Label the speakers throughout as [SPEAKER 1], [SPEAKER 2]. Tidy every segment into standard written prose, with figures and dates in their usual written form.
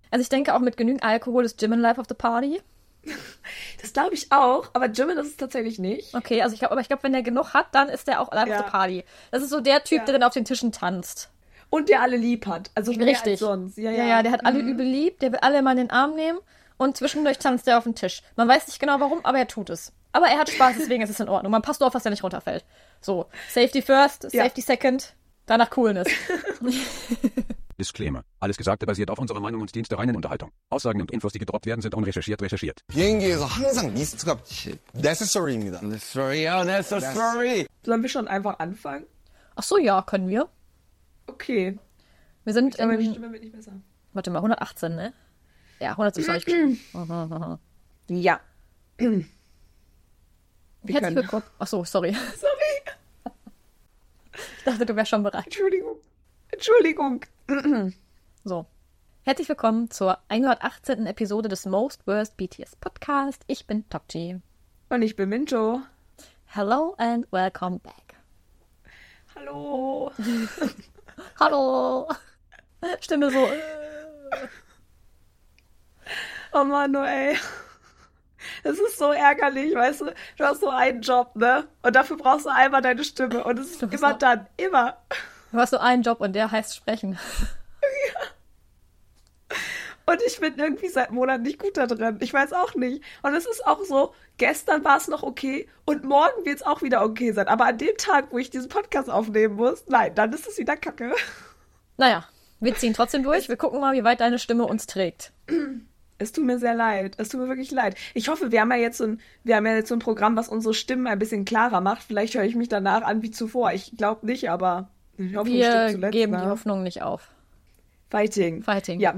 [SPEAKER 1] Also ich denke auch mit genügend Alkohol ist Jimin Life of the Party.
[SPEAKER 2] Das glaube ich auch, aber Jimin ist es tatsächlich nicht.
[SPEAKER 1] Okay, also ich glaube, wenn der genug hat, dann ist der auch Life of the Party. Das ist so der Typ, der dann auf den Tischen tanzt.
[SPEAKER 2] Und der alle lieb hat. Also mehr
[SPEAKER 1] Richtig.
[SPEAKER 2] als sonst.
[SPEAKER 1] Ja, der hat alle übel lieb, der will alle mal in den Arm nehmen und zwischendurch tanzt der auf den Tisch. Man weiß nicht genau warum, aber er tut es. Aber er hat Spaß, deswegen ist es in Ordnung. Man passt nur auf, dass er nicht runterfällt. So, Safety first, Safety second, danach Coolness.
[SPEAKER 3] Disclaimer. Alles Gesagte basiert auf unserer Meinung und dient der reinen Unterhaltung. Aussagen und Infos, die gedroppt werden, sind unrecherchiert recherchiert.
[SPEAKER 4] 비행기에서 항상 리스트가 necessary입니다. necessary.
[SPEAKER 2] Sollen wir schon einfach anfangen?
[SPEAKER 1] Ach so, ja, können wir.
[SPEAKER 2] Okay.
[SPEAKER 1] Wir sind
[SPEAKER 2] Aber die Stimme wird nicht besser.
[SPEAKER 1] Warte mal, 118, ne? Ja, 120.
[SPEAKER 2] Ja.
[SPEAKER 1] Herzlich willkommen. Ach so, sorry. Ich dachte, du wärst schon bereit.
[SPEAKER 2] Entschuldigung.
[SPEAKER 1] So. Herzlich willkommen zur 118. Episode des Most Worst BTS Podcast. Ich bin Tokchi.
[SPEAKER 2] Und ich bin Mincho.
[SPEAKER 1] Hello and welcome back.
[SPEAKER 2] Hallo.
[SPEAKER 1] Hallo. Stimme so.
[SPEAKER 2] Oh Mann, oh ey. Das ist so ärgerlich, weißt du? Du hast so einen Job, ne? Und dafür brauchst du einmal deine Stimme. Und es ist immer dann. Immer.
[SPEAKER 1] Du hast so einen Job und der heißt Sprechen.
[SPEAKER 2] Ja. Und ich bin irgendwie seit Monaten nicht gut da drin. Ich weiß auch nicht. Und es ist auch so, gestern war es noch okay und morgen wird es auch wieder okay sein. Aber an dem Tag, wo ich diesen Podcast aufnehmen muss, nein, dann ist es wieder Kacke.
[SPEAKER 1] Naja, wir ziehen trotzdem durch. Wir gucken mal, wie weit deine Stimme uns trägt.
[SPEAKER 2] Es tut mir sehr leid. Es tut mir wirklich leid. Ich hoffe, wir haben ja jetzt so ein Programm, was unsere Stimmen ein bisschen klarer macht. Vielleicht höre ich mich danach an wie zuvor. Ich glaube nicht, aber ich hoffe,
[SPEAKER 1] wir
[SPEAKER 2] zuletzt,
[SPEAKER 1] geben die Hoffnung nicht auf.
[SPEAKER 2] Fighting.
[SPEAKER 1] Ja.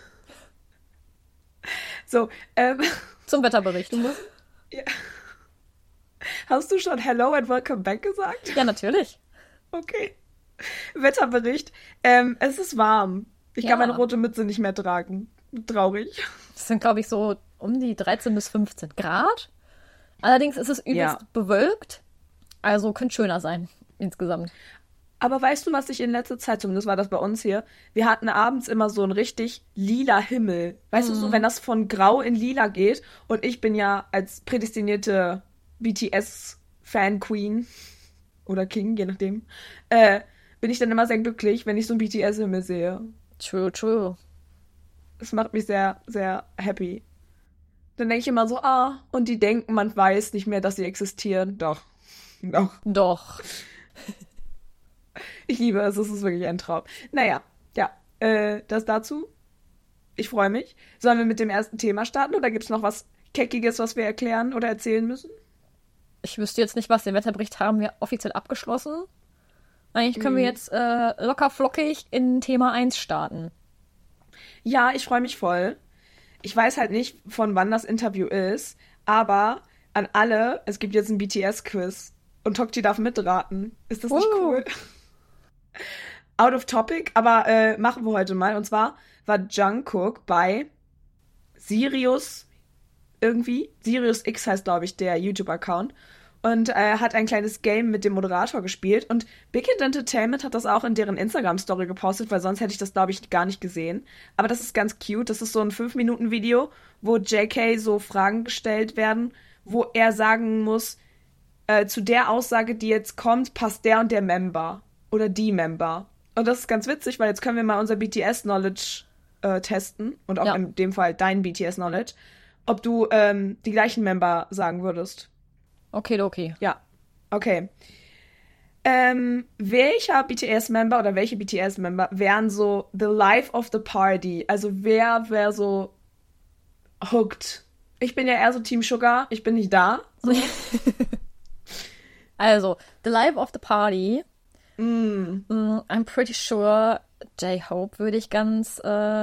[SPEAKER 2] So,
[SPEAKER 1] zum Wetterbericht.
[SPEAKER 2] Ja. Hast du schon Hello and Welcome Back gesagt?
[SPEAKER 1] Ja, natürlich.
[SPEAKER 2] Okay. Wetterbericht. Es ist warm. Ich kann meine rote Mütze nicht mehr tragen. Traurig.
[SPEAKER 1] Das sind, glaube ich, so um die 13 bis 15 Grad. Allerdings ist es übelst bewölkt. Also könnte schöner sein, insgesamt.
[SPEAKER 2] Aber weißt du, was ich in letzter Zeit, zumindest war das bei uns hier, wir hatten abends immer so einen richtig lila Himmel. Weißt du, so wenn das von grau in lila geht. Und ich bin ja als prädestinierte BTS-Fan-Queen oder King, je nachdem, bin ich dann immer sehr glücklich, wenn ich so einen BTS-Himmel sehe.
[SPEAKER 1] True.
[SPEAKER 2] Das macht mich sehr, sehr happy. Dann denke ich immer so, und die denken, man weiß nicht mehr, dass sie existieren. Doch. Ich liebe es, es ist wirklich ein Traum. Naja, ja, das dazu. Ich freue mich. Sollen wir mit dem ersten Thema starten oder gibt es noch was Keckiges, was wir erklären oder erzählen müssen?
[SPEAKER 1] Ich wüsste jetzt nicht, was. Den Wetterbericht haben wir offiziell abgeschlossen. Eigentlich können wir jetzt locker flockig in Thema 1 starten.
[SPEAKER 2] Ja, ich freue mich voll. Ich weiß halt nicht, von wann das Interview ist, aber an alle, es gibt jetzt ein BTS-Quiz und Tokchi darf mitraten. Ist das nicht cool? Out of topic, aber machen wir heute mal. Und zwar war Jungkook bei Sirius irgendwie. Sirius X heißt, glaube ich, der YouTube-Account. Und hat ein kleines Game mit dem Moderator gespielt. Und Big Hit Entertainment hat das auch in deren Instagram-Story gepostet, weil sonst hätte ich das, glaube ich, gar nicht gesehen. Aber das ist ganz cute. Das ist so ein 5-Minuten-Video, wo JK so Fragen gestellt werden, wo er sagen muss, zu der Aussage, die jetzt kommt, passt der und der Member. Oder die Member. Und das ist ganz witzig, weil jetzt können wir mal unser BTS-Knowledge testen. Und auch in dem Fall dein BTS-Knowledge. Ob du die gleichen Member sagen würdest.
[SPEAKER 1] Okay.
[SPEAKER 2] Ja, okay. Welcher BTS-Member oder welche BTS-Member wären so the life of the party? Also wer wäre so hooked? Ich bin ja eher so Team Sugar, ich bin nicht da. So.
[SPEAKER 1] Also, the life of the party. I'm pretty sure J-Hope würde ich ganz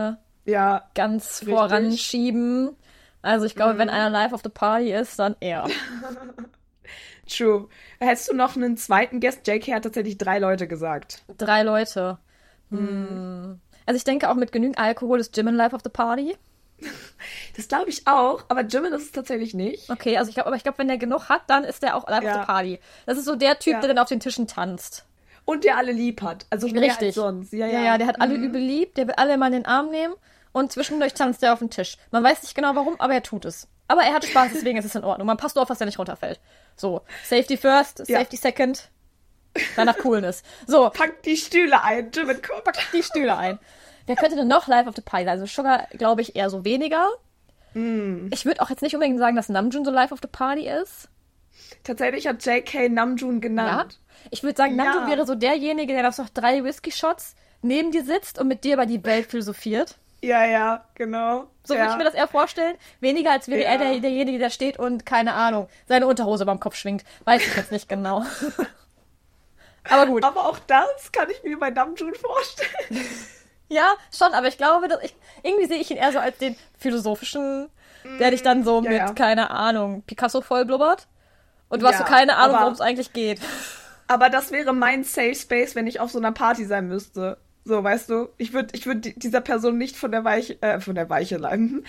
[SPEAKER 1] voranschieben. Also ich glaube, wenn einer life of the party ist, dann er.
[SPEAKER 2] True. Hättest du noch einen zweiten Guest? JK hat tatsächlich 3 Leute gesagt.
[SPEAKER 1] 3 Leute. Also ich denke auch mit genügend Alkohol ist Jimin Life of the Party.
[SPEAKER 2] Das glaube ich auch, aber Jimin ist es tatsächlich nicht.
[SPEAKER 1] Okay, also ich glaube, wenn der genug hat, dann ist der auch Life of the Party. Das ist so der Typ, der dann auf den Tischen tanzt.
[SPEAKER 2] Und der alle lieb hat. Also mehr als sonst.
[SPEAKER 1] Ja, der hat alle übel lieb, der will alle mal in den Arm nehmen und zwischendurch tanzt er auf den Tisch. Man weiß nicht genau warum, aber er tut es. Aber er hat Spaß, deswegen ist es in Ordnung. Man passt nur auf, dass er nicht runterfällt. So, Safety first, Safety second, danach Coolness. So.
[SPEAKER 2] Packt die Stühle ein, Jimin, komm.
[SPEAKER 1] Packt die Stühle ein. Wer könnte denn noch Life of the Party sein? Also Sugar, glaube ich, eher so weniger. Ich würde auch jetzt nicht unbedingt sagen, dass Namjoon so Life of the Party ist.
[SPEAKER 2] Tatsächlich hat JK Namjoon genannt.
[SPEAKER 1] Ja? Ich würde sagen, Namjoon wäre so derjenige, der nach 3 Whisky-Shots neben dir sitzt und mit dir über die Welt philosophiert.
[SPEAKER 2] Ja, genau.
[SPEAKER 1] So würde ich mir das eher vorstellen. Weniger als wäre er derjenige, der steht und, keine Ahnung, seine Unterhose beim Kopf schwingt. Weiß ich jetzt nicht genau. Aber gut.
[SPEAKER 2] Aber auch das kann ich mir bei Namjoon vorstellen.
[SPEAKER 1] Ja, schon, aber ich glaube, irgendwie sehe ich ihn eher so als den philosophischen, der dich dann so mit, keine Ahnung, Picasso vollblubbert. Und du hast so keine Ahnung, worum es eigentlich geht.
[SPEAKER 2] Aber das wäre mein Safe Space, wenn ich auf so einer Party sein müsste. So, weißt du, ich würde dieser Person nicht von der Weiche leiten.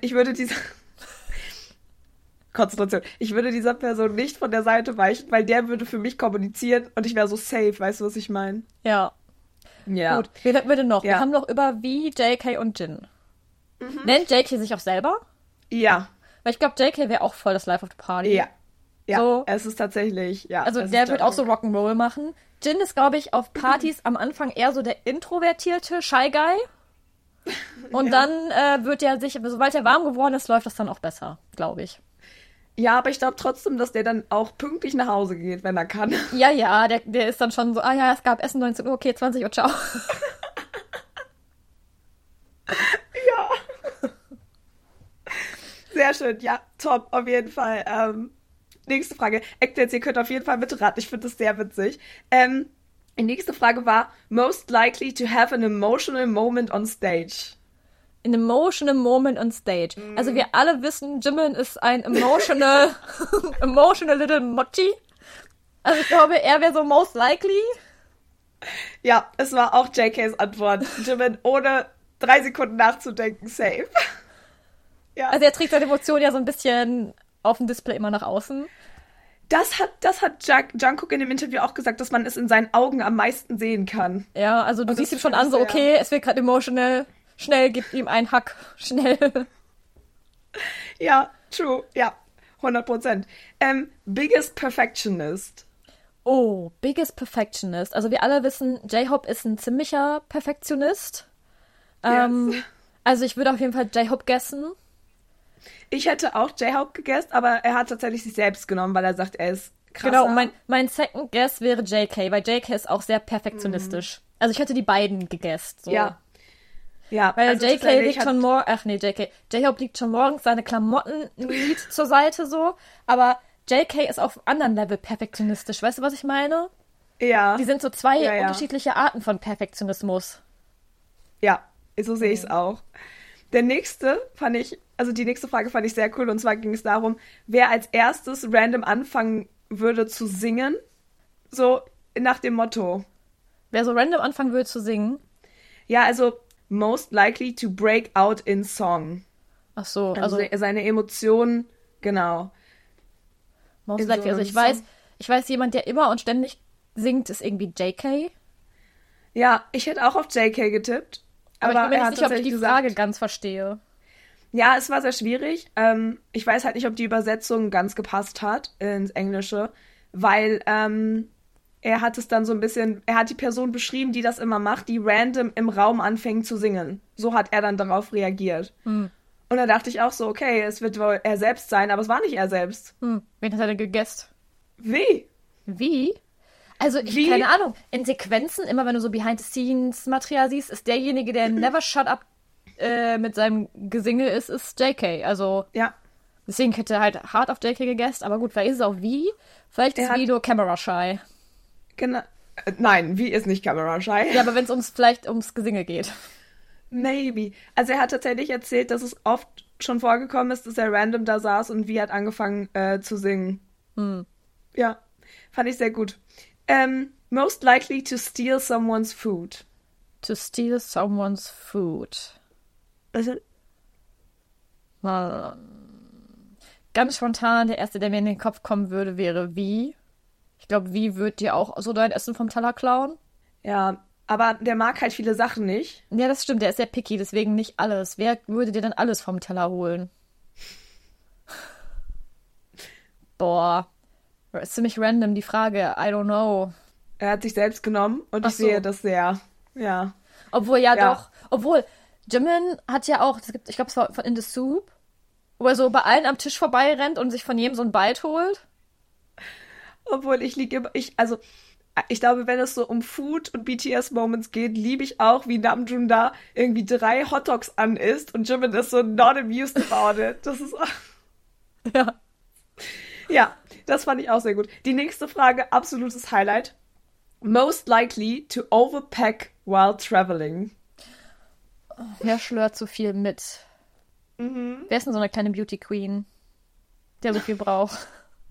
[SPEAKER 2] Konzentration. Ich würde dieser Person nicht von der Seite weichen, weil der würde für mich kommunizieren und ich wäre so safe, weißt du, was ich meine?
[SPEAKER 1] Ja.
[SPEAKER 2] Ja.
[SPEAKER 1] Gut, wen hatten wir denn noch? Wir haben noch über V, JK und Jin. Nennt JK sich auch selber?
[SPEAKER 2] Ja.
[SPEAKER 1] Weil ich glaube, JK wäre auch voll das Life of the Party.
[SPEAKER 2] Ja. Ja,
[SPEAKER 1] so,
[SPEAKER 2] es ist tatsächlich, ja.
[SPEAKER 1] Also der wird auch so Rock'n'Roll machen. Jin ist, glaube ich, auf Partys am Anfang eher so der introvertierte Shy Guy. Und dann wird er sich, sobald er warm geworden ist, läuft das dann auch besser, glaube ich.
[SPEAKER 2] Ja, aber ich glaube trotzdem, dass der dann auch pünktlich nach Hause geht, wenn er kann.
[SPEAKER 1] Ja, der ist dann schon so, es gab Essen 19 Uhr, okay, 20 Uhr, ciao.
[SPEAKER 2] Ja. Sehr schön, ja, top, auf jeden Fall. Nächste Frage. Actors, ihr könnt auf jeden Fall mitraten. Ich finde das sehr witzig. Die nächste Frage war, most likely to have an emotional moment on stage.
[SPEAKER 1] An emotional moment on stage. Also wir alle wissen, Jimin ist ein emotional little Mochi. Also ich glaube, er wäre so most likely.
[SPEAKER 2] Ja, es war auch JKs Antwort. Jimin ohne 3 Sekunden nachzudenken, safe. Ja.
[SPEAKER 1] Also er trägt seine Emotionen ja so ein bisschen auf dem Display immer nach außen.
[SPEAKER 2] Das hat Jungkook in dem Interview auch gesagt, dass man es in seinen Augen am meisten sehen kann.
[SPEAKER 1] Ja, also du siehst ihm schon an, so okay, es wird gerade emotional. Schnell, gib ihm einen Hack. Schnell.
[SPEAKER 2] Ja, true. Ja, 100%. Biggest Perfectionist.
[SPEAKER 1] Oh, biggest Perfectionist. Also wir alle wissen, J-Hope ist ein ziemlicher Perfektionist.
[SPEAKER 2] Yes.
[SPEAKER 1] Also ich würde auf jeden Fall J-Hope guessen.
[SPEAKER 2] Ich hätte auch J-Hope gegessen, aber er hat tatsächlich sich selbst genommen, weil er sagt, er ist krasser.
[SPEAKER 1] Genau, und mein Second Guess wäre JK, weil JK ist auch sehr perfektionistisch. Also ich hätte die beiden gegessen. So.
[SPEAKER 2] Ja. Ja,
[SPEAKER 1] weil
[SPEAKER 2] also
[SPEAKER 1] JK liegt schon J-Hope liegt schon morgens seine Klamotten neat zur Seite so, aber JK ist auf einem anderen Level perfektionistisch. Weißt du, was ich meine?
[SPEAKER 2] Ja.
[SPEAKER 1] Die sind so zwei unterschiedliche Arten von Perfektionismus.
[SPEAKER 2] Ja, so sehe ich es auch. Die nächste Frage fand ich sehr cool, und zwar ging es darum, wer als erstes random anfangen würde zu singen, so nach dem Motto.
[SPEAKER 1] Wer so random anfangen würde zu singen?
[SPEAKER 2] Ja, also most likely to break out in song.
[SPEAKER 1] Ach so,
[SPEAKER 2] also seine Emotionen, genau.
[SPEAKER 1] Most likely, also ich weiß, jemand, der immer und ständig singt, ist irgendwie JK.
[SPEAKER 2] Ja, ich hätte auch auf JK getippt.
[SPEAKER 1] Aber ich bin mir nicht sicher, ob ich die Frage ganz verstehe.
[SPEAKER 2] Ja, es war sehr schwierig. Ich weiß halt nicht, ob die Übersetzung ganz gepasst hat ins Englische, weil er hat es dann so ein bisschen, er hat die Person beschrieben, die das immer macht, die random im Raum anfängt zu singen. So hat er dann darauf reagiert. Und da dachte ich auch so, okay, es wird wohl er selbst sein, aber es war nicht er selbst.
[SPEAKER 1] Wen hat er denn gegessen?
[SPEAKER 2] Wie?
[SPEAKER 1] Also, keine Ahnung. In Sequenzen, immer wenn du so Behind-the-Scenes-Material siehst, ist derjenige, der never shut up mit seinem Gesinge ist JK. Also,
[SPEAKER 2] ja.
[SPEAKER 1] Deswegen hätte er halt hart auf JK gegessen. Aber gut, vielleicht ist es auch wie. Vielleicht ist wie nur Camera-Shy.
[SPEAKER 2] Genau. Nein, wie ist nicht Camera-Shy.
[SPEAKER 1] Ja, aber wenn es vielleicht ums Gesinge geht.
[SPEAKER 2] Maybe. Also er hat tatsächlich erzählt, dass es oft schon vorgekommen ist, dass er random da saß und wie hat angefangen zu singen. Ja, fand ich sehr gut. Most likely to steal someone's food.
[SPEAKER 1] To steal someone's food.
[SPEAKER 2] Also,
[SPEAKER 1] ganz spontan, der erste, der mir in den Kopf kommen würde, wäre wie. Ich glaube, wie wird dir auch so dein Essen vom Teller klauen?
[SPEAKER 2] Ja, Aber der mag halt viele Sachen nicht.
[SPEAKER 1] Ja, das stimmt, der ist sehr picky, deswegen nicht alles. Wer würde dir dann alles vom Teller holen? Boah. Ist ziemlich random, die Frage. I don't know.
[SPEAKER 2] Er hat sich selbst genommen und
[SPEAKER 1] Ach
[SPEAKER 2] ich
[SPEAKER 1] so.
[SPEAKER 2] sehe das sehr, ja.
[SPEAKER 1] Obwohl, doch. Obwohl, Jimin hat ja auch, ich glaube, es war von In the Soup, wo er so bei allen am Tisch vorbeirennt und sich von jedem so ein Bite holt.
[SPEAKER 2] Obwohl ich glaube, wenn es so um Food und BTS-Moments geht, liebe ich auch, wie Namjoon da irgendwie 3 Hotdogs an isst und Jimin ist so not amused about it. Das ist
[SPEAKER 1] Ja.
[SPEAKER 2] ja, das fand ich auch sehr gut. Die nächste Frage, absolutes Highlight. Most likely to overpack while traveling.
[SPEAKER 1] Wer schlört so viel mit? Wer ist denn so eine kleine Beauty Queen, der so viel braucht?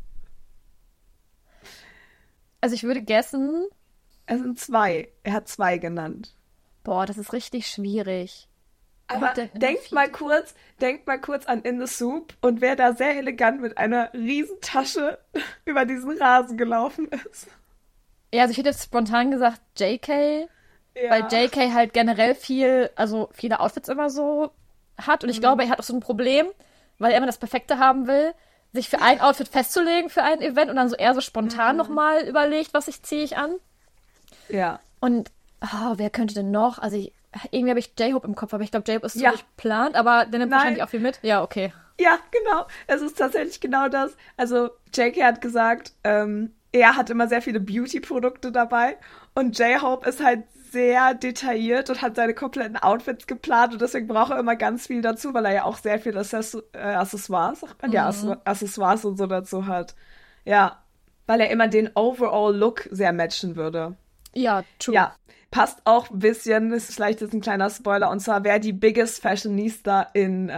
[SPEAKER 1] Also ich würde guessen.
[SPEAKER 2] Es sind 2. Er hat 2 genannt.
[SPEAKER 1] Boah, das ist richtig schwierig.
[SPEAKER 2] Aber denkt mal kurz an In the Soup und wer da sehr elegant mit einer Riesentasche über diesen Rasen gelaufen ist.
[SPEAKER 1] Ja, also ich hätte jetzt spontan gesagt JK,
[SPEAKER 2] Ja.
[SPEAKER 1] weil JK halt generell viele Outfits immer so hat. Und ich glaube, er hat auch so ein Problem, weil er immer das Perfekte haben will, sich für ein Outfit festzulegen für ein Event und dann so eher so spontan nochmal überlegt, was ziehe ich an.
[SPEAKER 2] Ja.
[SPEAKER 1] Und wer könnte denn noch? Also irgendwie habe ich J-Hope im Kopf, aber ich glaube, J-Hope ist so durchplant, aber der nimmt wahrscheinlich auch viel mit. Ja, okay.
[SPEAKER 2] Ja, genau. Es ist tatsächlich genau das. Also JK hat gesagt, er hat immer sehr viele Beauty-Produkte dabei und J-Hope ist halt sehr detailliert und hat seine kompletten Outfits geplant und deswegen braucht er immer ganz viel dazu, weil er ja auch sehr viel Accessoires, sagt man? Ja, Accessoires und so dazu hat. Ja, weil er immer den Overall-Look sehr matchen würde.
[SPEAKER 1] Ja, true.
[SPEAKER 2] Ja, passt auch ein bisschen, das ist vielleicht jetzt ein kleiner Spoiler, und zwar wer die biggest Fashionista in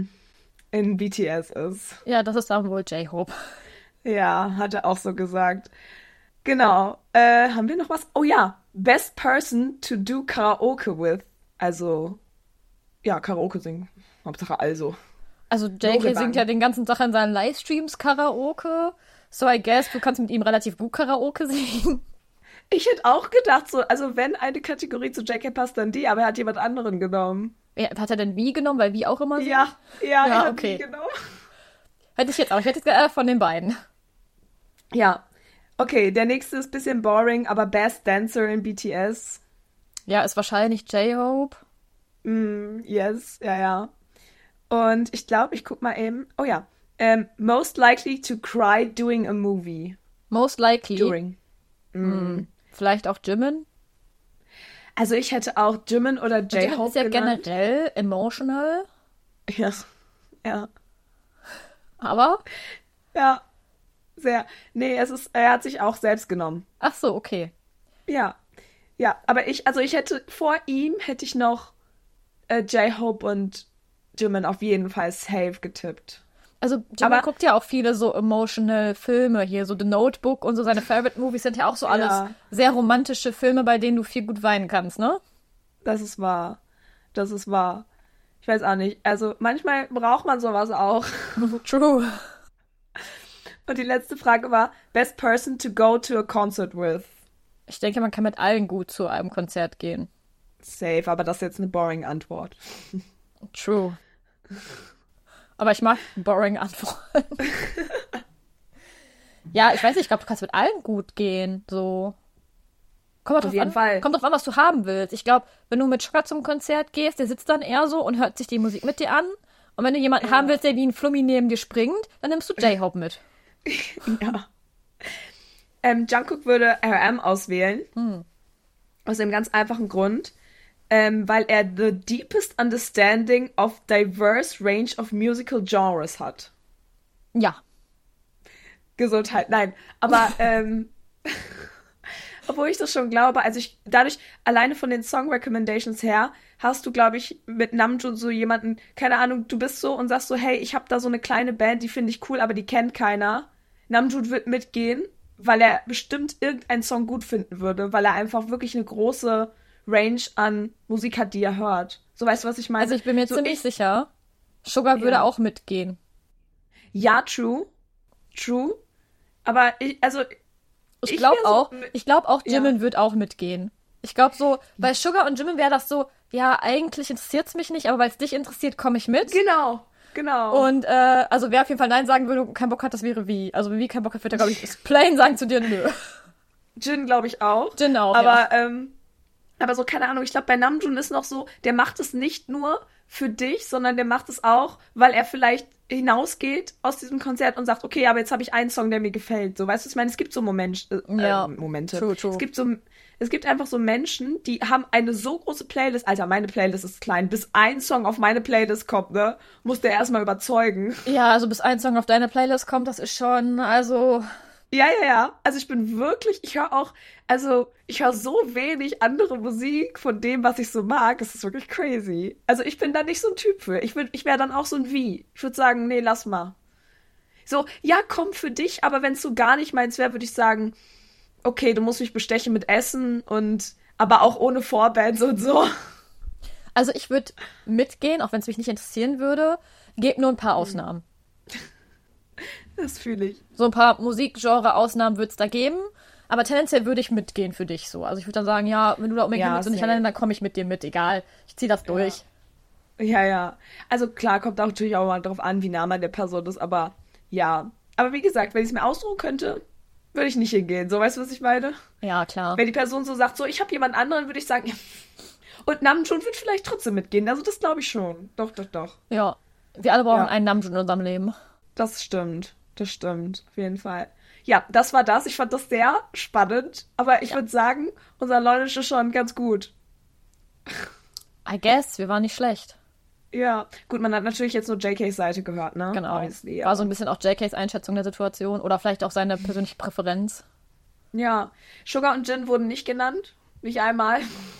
[SPEAKER 2] BTS ist.
[SPEAKER 1] Ja, das ist dann wohl J-Hope.
[SPEAKER 2] Ja, hat er auch so gesagt. Genau. Haben wir noch was? Oh ja, best person to do Karaoke with. Also, ja, Karaoke singen. Hauptsache also.
[SPEAKER 1] Also JK singt ja den ganzen Tag in seinen Livestreams Karaoke. So I guess, du kannst mit ihm relativ gut Karaoke singen.
[SPEAKER 2] Ich hätte auch gedacht, so, also wenn eine Kategorie zu JK passt, dann die, aber er hat jemand anderen genommen.
[SPEAKER 1] Hat er denn wie genommen? Weil wie auch immer singt?
[SPEAKER 2] Ja, er hat
[SPEAKER 1] okay.
[SPEAKER 2] wie genommen.
[SPEAKER 1] Hätte ich jetzt auch. Ich hätte jetzt von den beiden.
[SPEAKER 2] Ja. Okay, der nächste ist ein bisschen boring, aber Best Dancer in BTS.
[SPEAKER 1] Ja, ist wahrscheinlich J-Hope.
[SPEAKER 2] Yes, ja. Und ich glaube, ich guck mal eben. Oh ja. Most likely to cry doing a movie.
[SPEAKER 1] Most likely.
[SPEAKER 2] During.
[SPEAKER 1] Vielleicht auch Jimin.
[SPEAKER 2] Also ich hätte auch Jimin oder
[SPEAKER 1] Jimin
[SPEAKER 2] J-Hope
[SPEAKER 1] ist ja
[SPEAKER 2] genannt.
[SPEAKER 1] generell emotional.
[SPEAKER 2] Ja.
[SPEAKER 1] Aber?
[SPEAKER 2] Ja. Sehr. Nee, er hat sich auch selbst genommen.
[SPEAKER 1] Ach so, okay.
[SPEAKER 2] Ja. Ja, aber ich hätte, vor ihm hätte ich noch J-Hope und Jimin auf jeden Fall safe getippt.
[SPEAKER 1] Also Jimin guckt ja auch viele so emotional Filme hier, so The Notebook und so seine Favorite Movies sind ja auch so alles sehr romantische Filme, bei denen du viel gut weinen kannst, ne?
[SPEAKER 2] Das ist wahr. Ich weiß auch nicht. Also manchmal braucht man sowas auch.
[SPEAKER 1] True.
[SPEAKER 2] Und die letzte Frage war, best person to go to a concert with.
[SPEAKER 1] Ich denke, man kann mit allen gut zu einem Konzert gehen.
[SPEAKER 2] Safe, aber das ist jetzt eine boring Antwort.
[SPEAKER 1] True. Aber ich mag boring Antworten. Ja, ich weiß nicht, ich glaube, du kannst mit allen gut gehen. So. Kommt drauf an, was du haben willst. Ich glaube, wenn du mit Schocker zum Konzert gehst, der sitzt dann eher so und hört sich die Musik mit dir an. Und wenn du jemanden haben willst, der wie ein Flummi neben dir springt, dann nimmst du J-Hope mit.
[SPEAKER 2] Ja. Jungkook würde RM auswählen. Aus dem ganz einfachen Grund, weil er the deepest understanding of diverse range of musical genres hat.
[SPEAKER 1] Ja.
[SPEAKER 2] Gesundheit, nein. Aber, obwohl ich das schon glaube, also dadurch, alleine von den Song Recommendations her, hast du, glaube ich, mit Namjoon so jemanden, keine Ahnung, du bist so und sagst so, hey, ich habe da so eine kleine Band, die finde ich cool, aber die kennt keiner. Namjoon wird mitgehen, weil er bestimmt irgendeinen Song gut finden würde, weil er einfach wirklich eine große Range an Musik hat, die er hört. So, weißt du, was ich meine?
[SPEAKER 1] Also ich bin mir ziemlich sicher, Sugar würde auch mitgehen.
[SPEAKER 2] Ja, true. Aber ich
[SPEAKER 1] glaube auch, Jimin wird auch mitgehen. Ich glaube so, bei Sugar und Jimin wäre das so, ja, eigentlich interessiert's mich nicht, aber weil es dich interessiert, komme ich mit.
[SPEAKER 2] Genau.
[SPEAKER 1] Und also wer auf jeden Fall Nein sagen würde und keinen Bock hat, das wäre wie. Also wie keinen Bock hat, würde er, glaube ich, ist plain sagen zu dir, nö.
[SPEAKER 2] Jin glaube ich auch.
[SPEAKER 1] Jin auch,
[SPEAKER 2] aber,
[SPEAKER 1] ja.
[SPEAKER 2] Aber so, keine Ahnung, ich glaube, bei Namjoon ist noch so, der macht es nicht nur für dich, sondern der macht es auch, weil er vielleicht hinausgeht aus diesem Konzert und sagt, okay, aber jetzt habe ich einen Song, der mir gefällt. So, weißt du, ich meine, es gibt so Momente.
[SPEAKER 1] True.
[SPEAKER 2] Es gibt einfach so Menschen, die haben eine so große Playlist. Alter, meine Playlist ist klein. Bis ein Song auf meine Playlist kommt, ne, muss der erstmal überzeugen.
[SPEAKER 1] Ja, also bis ein Song auf deine Playlist kommt, das ist schon, also...
[SPEAKER 2] Ja. Also ich höre so wenig andere Musik von dem, was ich so mag. Es ist wirklich crazy. Also ich bin da nicht so ein Typ für. Ich wäre dann auch so ein Wie. Ich würde sagen, nee, lass mal. So, ja, komm für dich, aber wenn es so gar nicht meins wäre, würde ich sagen, okay, du musst mich bestechen mit Essen aber auch ohne Vorbands und so.
[SPEAKER 1] Also ich würde mitgehen, auch wenn es mich nicht interessieren würde. Gebe nur ein paar Ausnahmen.
[SPEAKER 2] Das fühle ich.
[SPEAKER 1] So ein paar Musikgenre-Ausnahmen wird es da geben, aber tendenziell würde ich mitgehen für dich so. Also ich würde dann sagen, ja, wenn du da unbedingt willst und nicht alleine, dann komme ich mit dir mit, egal. Ich ziehe das durch.
[SPEAKER 2] Ja. Also klar, kommt auch natürlich auch mal drauf an, wie nah man der Person ist, aber ja. Aber wie gesagt, wenn ich es mir aussuchen könnte, würde ich nicht hingehen. So, weißt du, was ich meine?
[SPEAKER 1] Ja, klar.
[SPEAKER 2] Wenn die Person so sagt, so, ich habe jemand anderen, würde ich sagen, ja. Und Namjoon wird vielleicht trotzdem mitgehen. Also das glaube ich schon. Doch.
[SPEAKER 1] Ja, wir alle brauchen einen Namjoon in unserem Leben.
[SPEAKER 2] Das stimmt, auf jeden Fall. Ja, das war das. Ich fand das sehr spannend, aber ich würde sagen, unser Leunisch ist schon ganz gut.
[SPEAKER 1] I guess, wir waren nicht schlecht.
[SPEAKER 2] Ja, gut, man hat natürlich jetzt nur JKs Seite gehört, ne?
[SPEAKER 1] Genau.
[SPEAKER 2] Obviously,
[SPEAKER 1] war so ein bisschen auch JKs Einschätzung der Situation oder vielleicht auch seine persönliche Präferenz.
[SPEAKER 2] Ja, Sugar und Jin wurden nicht genannt, nicht einmal.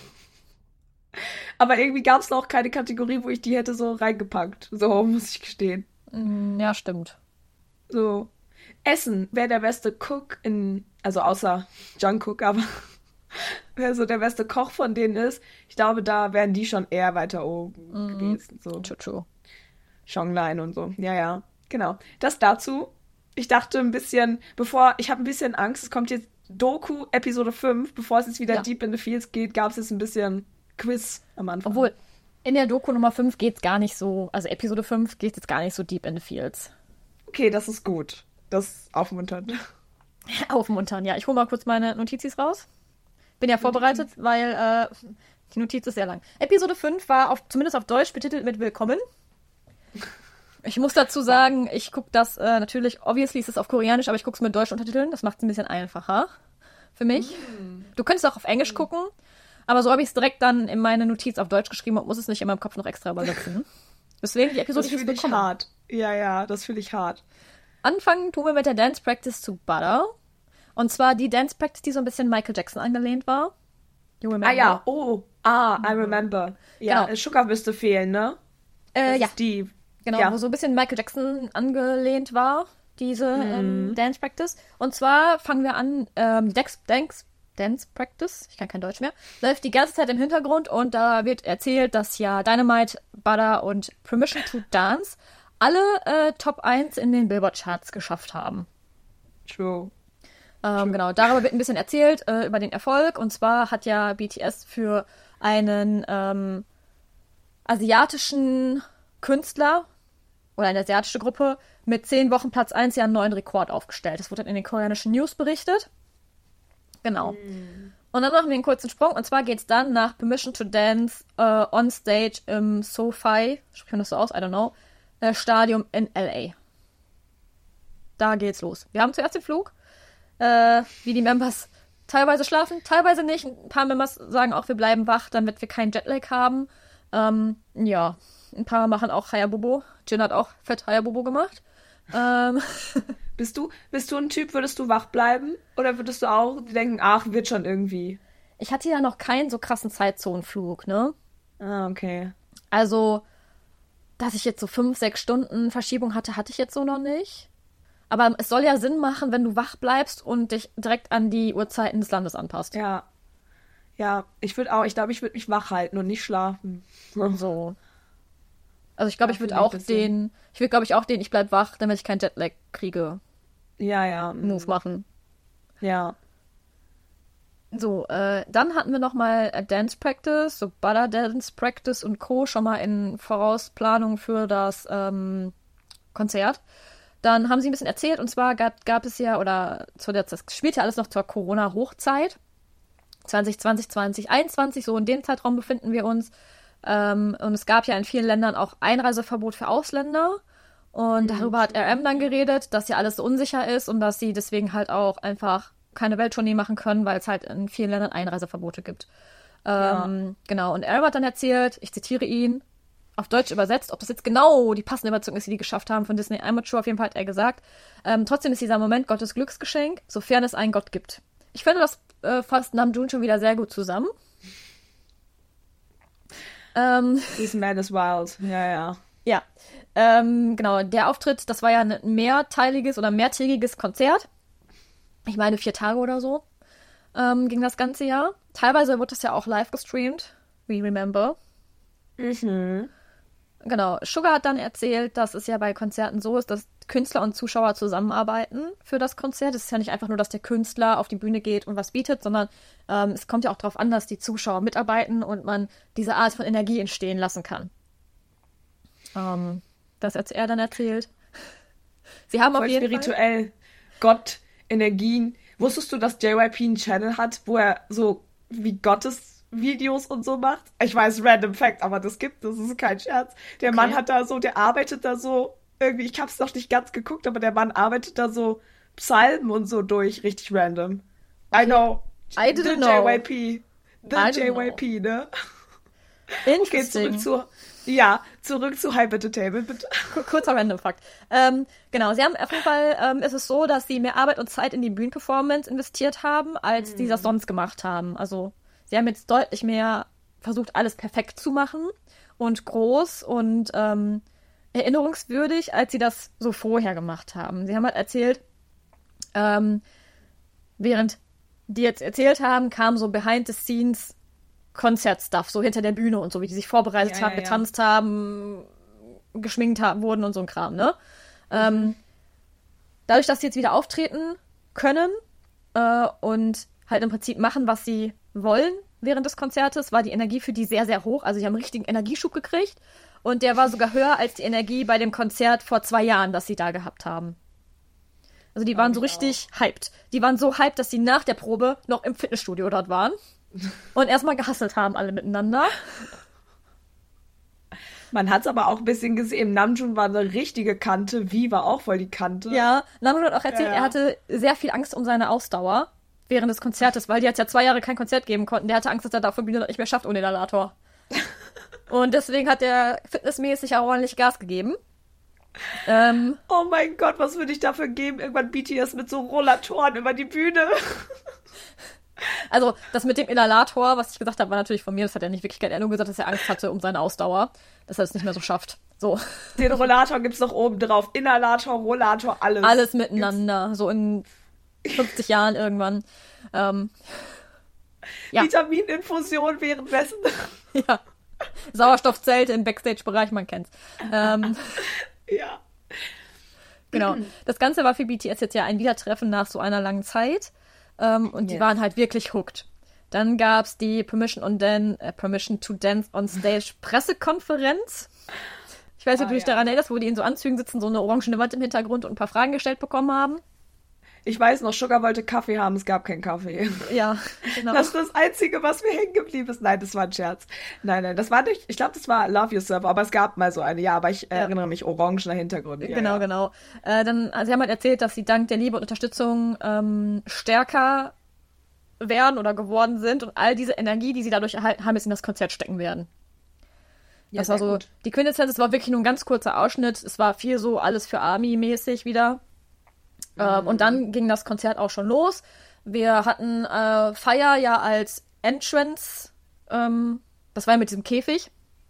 [SPEAKER 2] Aber irgendwie gab es noch keine Kategorie, wo ich die hätte so reingepackt. So, muss ich gestehen.
[SPEAKER 1] Ja, stimmt.
[SPEAKER 2] So. Essen, wer der beste Cook also außer Jungkook, aber wer so der beste Koch von denen ist, ich glaube, da wären die schon eher weiter oben gewesen. So.
[SPEAKER 1] True.
[SPEAKER 2] Xionglein und so. Ja, genau. Das dazu. Ich dachte ich habe ein bisschen Angst, es kommt jetzt Doku Episode 5, bevor es jetzt wieder Deep in the Fields geht, gab es jetzt ein bisschen Quiz am Anfang.
[SPEAKER 1] Obwohl, in der Doku Nummer 5 geht's gar nicht so, also Episode 5 geht jetzt gar nicht so deep in the fields.
[SPEAKER 2] Okay, das ist gut. Das ist aufmunternd.
[SPEAKER 1] Aufmuntern, ja. Ich hole mal kurz meine Notizis raus. Bin ja vorbereitet, weil die Notiz ist sehr lang. Episode 5 war zumindest auf Deutsch betitelt mit Willkommen. Ich muss dazu sagen, ich gucke das natürlich, obviously ist es auf Koreanisch, aber ich gucke es mit deutschen Untertiteln. Das macht es ein bisschen einfacher für mich. Du könntest auch auf Englisch gucken, aber so habe ich es direkt dann in meine Notiz auf Deutsch geschrieben und muss es nicht in meinem Kopf noch extra übersetzen. Deswegen die Episode
[SPEAKER 2] das fühle ich hart. Ja, das fühle ich hart.
[SPEAKER 1] Anfangen tun wir mit der Dance Practice zu Butter. Und zwar die Dance Practice, die so ein bisschen Michael Jackson angelehnt war. You remember?
[SPEAKER 2] I remember. Ja, genau. Sugar müsste fehlen, ne?
[SPEAKER 1] Ja.
[SPEAKER 2] Die.
[SPEAKER 1] Genau, wo so ein bisschen Michael Jackson angelehnt war, diese Dance Practice. Und zwar fangen wir an, Dance Practice, ich kann kein Deutsch mehr, läuft die ganze Zeit im Hintergrund und da wird erzählt, dass ja Dynamite, Butter und Permission to Dance alle Top 1 in den Billboard-Charts geschafft haben.
[SPEAKER 2] True.
[SPEAKER 1] Genau, darüber wird ein bisschen erzählt, über den Erfolg. Und zwar hat ja BTS für einen asiatischen Künstler oder eine asiatische Gruppe mit 10 Wochen Platz 1 ja einen neuen Rekord aufgestellt. Das wurde dann in den koreanischen News berichtet. Genau. Und dann machen wir einen kurzen Sprung. Und zwar geht's dann nach Permission to Dance on Stage im SoFi, spricht man das so aus? I don't know. Stadium in L.A. Da geht's los. Wir haben zuerst den Flug, wie die Members teilweise schlafen, teilweise nicht. Ein paar Members sagen auch, wir bleiben wach, damit wir keinen Jetlag haben. Ja, ein paar machen auch Hayabubu. Jin hat auch fett Hayabubu gemacht.
[SPEAKER 2] Bist du ein Typ, würdest du wach bleiben? Oder würdest du auch denken, ach, wird schon irgendwie?
[SPEAKER 1] Ich hatte ja noch keinen so krassen Zeitzonenflug, ne?
[SPEAKER 2] Ah, okay.
[SPEAKER 1] Also, dass ich jetzt so 5-6 Stunden Verschiebung hatte ich jetzt so noch nicht. Aber es soll ja Sinn machen, wenn du wach bleibst und dich direkt an die Uhrzeiten des Landes anpasst.
[SPEAKER 2] Ja. Ja, ich glaube, ich würde mich wach halten und nicht schlafen.
[SPEAKER 1] So. Also ich glaube, ich würde auch ich bleib wach, damit ich keinen Jetlag kriege.
[SPEAKER 2] Ja.
[SPEAKER 1] Move machen.
[SPEAKER 2] Ja.
[SPEAKER 1] So, dann hatten wir nochmal Dance Practice, so Butter Dance Practice und Co. schon mal in Vorausplanung für das Konzert. Dann haben sie ein bisschen erzählt, und zwar gab es ja, das spielt ja alles noch zur Corona-Hochzeit. 2020, 2021, so in dem Zeitraum befinden wir uns. Und es gab ja in vielen Ländern auch Einreiseverbot für Ausländer. Und darüber hat RM dann geredet, dass ja alles so unsicher ist und dass sie deswegen halt auch einfach keine Welttournee machen können, weil es halt in vielen Ländern Einreiseverbote gibt. Genau, und RM hat dann erzählt, ich zitiere ihn, auf Deutsch übersetzt, ob das jetzt genau die passende Überzeugung ist, die geschafft haben von Disney Amateur, auf jeden Fall hat er gesagt, trotzdem ist dieser Moment Gottes Glücksgeschenk, sofern es einen Gott gibt. Ich finde, das fasst Namjoon schon wieder sehr gut zusammen.
[SPEAKER 2] This man is wild. Ja.
[SPEAKER 1] Ja, genau, der Auftritt, das war ja ein mehrtägiges Konzert. Ich meine 4 Tage oder so ging das ganze Jahr. Teilweise wurde das ja auch live gestreamt, we remember. Genau, Sugar hat dann erzählt, dass es ja bei Konzerten so ist, dass Künstler und Zuschauer zusammenarbeiten für das Konzert. Es ist ja nicht einfach nur, dass der Künstler auf die Bühne geht und was bietet, sondern es kommt ja auch darauf an, dass die Zuschauer mitarbeiten und man diese Art von Energie entstehen lassen kann. Das hat er dann erzählt. Sie haben
[SPEAKER 2] Voll
[SPEAKER 1] auf jeden
[SPEAKER 2] spirituell. Gott, Energien. Wusstest du, dass JYP einen Channel hat, wo er so wie Gottes-Videos und so macht? Ich weiß, random Fact, aber das ist kein Scherz. Der Mann hat da so, der arbeitet da so, irgendwie, ich hab's noch nicht ganz geguckt, aber der Mann arbeitet da so Psalmen und so durch, richtig random. I know.
[SPEAKER 1] I didn't know.
[SPEAKER 2] JYP. JYP, ne?
[SPEAKER 1] Interesting.
[SPEAKER 2] Okay, zurück zu Hype Entertainment, bitte.
[SPEAKER 1] Kurzer Random-Fakt. Genau, sie haben auf jeden Fall, ist es so, dass sie mehr Arbeit und Zeit in die Bühnenperformance investiert haben, als sie das sonst gemacht haben. Also, sie haben jetzt deutlich mehr versucht, alles perfekt zu machen und groß und erinnerungswürdig, als sie das so vorher gemacht haben. Sie haben halt erzählt, während die jetzt erzählt haben, kam so Behind-the-Scenes Konzertstuff, so hinter der Bühne und so, wie die sich vorbereitet haben, getanzt haben, geschminkt wurden und so ein Kram, ne? Dadurch, dass sie jetzt wieder auftreten können und halt im Prinzip machen, was sie wollen während des Konzertes, war die Energie für die sehr, sehr hoch. Also sie haben einen richtigen Energieschub gekriegt und der war sogar höher als die Energie bei dem Konzert vor 2 Jahren, das sie da gehabt haben. Also die waren so richtig hyped. Die waren so hyped, dass sie nach der Probe noch im Fitnessstudio dort waren. Und erstmal gehustelt haben alle miteinander.
[SPEAKER 2] Man hat es aber auch ein bisschen gesehen. Namjoon war eine richtige Kante. V war auch voll die Kante.
[SPEAKER 1] Ja, Namjoon hat auch erzählt, er hatte sehr viel Angst um seine Ausdauer während des Konzertes, weil die jetzt ja 2 Jahre kein Konzert geben konnten. Der hatte Angst, dass er da auf der Bühne nicht mehr schafft ohne Inhalator. Und deswegen hat er fitnessmäßig auch ordentlich Gas gegeben.
[SPEAKER 2] Oh mein Gott, was würde ich dafür geben? Irgendwann BTS mit so Rollatoren über die Bühne.
[SPEAKER 1] Also, das mit dem Inhalator, was ich gesagt habe, war natürlich von mir. Das hat er nicht wirklich gesagt. Er hat nur gesagt, dass er Angst hatte um seine Ausdauer. Dass er es nicht mehr so schafft. So.
[SPEAKER 2] Den Rollator gibt's noch oben drauf. Inhalator, Rollator, alles.
[SPEAKER 1] Alles miteinander. Gibt's. So in 50 Jahren irgendwann. Ja.
[SPEAKER 2] Vitamininfusion währenddessen.
[SPEAKER 1] Ja. Sauerstoffzelte im Backstage-Bereich, man kennt's.
[SPEAKER 2] Ja.
[SPEAKER 1] Genau. Das Ganze war für BTS jetzt ja ein Wiedertreffen nach so einer langen Zeit. Und die waren halt wirklich hooked. Dann gab's die Permission to Dance on Stage Pressekonferenz. Ich weiß nicht, ob du dich daran erinnerst, wo die in so Anzügen sitzen, so eine orangene Wand im Hintergrund und ein paar Fragen gestellt bekommen haben.
[SPEAKER 2] Ich weiß noch, Sugar wollte Kaffee haben, es gab keinen Kaffee.
[SPEAKER 1] Ja, genau.
[SPEAKER 2] Das ist das Einzige, was mir hängen geblieben ist. Nein, das war ein Scherz. Nein, das war nicht, ich glaube, das war Love Yourself, aber es gab mal so eine, ja, aber ich erinnere mich, orangener Hintergrund. Ja,
[SPEAKER 1] genau. Dann, also sie haben halt erzählt, dass sie dank der Liebe und Unterstützung stärker werden oder geworden sind und all diese Energie, die sie dadurch erhalten haben, jetzt in das Konzert stecken werden. Ja, das war so, gut. Die Quintessenz, es war wirklich nur ein ganz kurzer Ausschnitt, es war viel so alles für Army-mäßig wieder. Und dann ging das Konzert auch schon los. Wir hatten Fire ja als Entrance, das war ja mit diesem Käfig.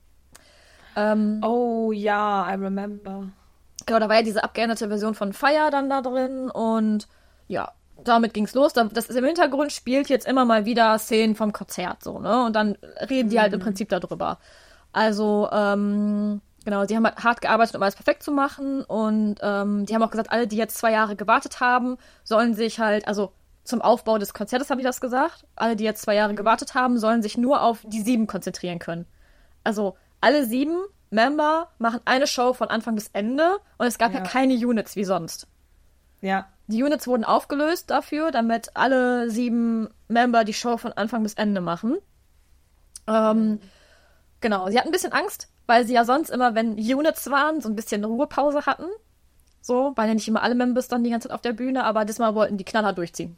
[SPEAKER 2] Oh ja, I remember.
[SPEAKER 1] Genau, da war ja diese abgeänderte Version von Fire dann da drin und ja, damit ging's los. Das ist im Hintergrund spielt jetzt immer mal wieder Szenen vom Konzert so, ne? Und dann reden die halt im Prinzip darüber. Also, genau, die haben halt hart gearbeitet, um alles perfekt zu machen und die haben auch gesagt, alle, die jetzt 2 Jahre gewartet haben, sollen sich halt, also zum Aufbau des Konzertes haben die das gesagt. Alle, die jetzt 2 Jahre gewartet haben, sollen sich nur auf die 7 konzentrieren können. Also alle 7 Member machen eine Show von Anfang bis Ende und es gab ja keine Units wie sonst.
[SPEAKER 2] Ja.
[SPEAKER 1] Die Units wurden aufgelöst dafür, damit alle 7 Member die Show von Anfang bis Ende machen. Genau, sie hatten ein bisschen Angst, weil sie ja sonst immer, wenn Units waren, so ein bisschen Ruhepause hatten. So, weil ja nicht immer alle Members dann die ganze Zeit auf der Bühne, aber diesmal wollten die Knaller durchziehen.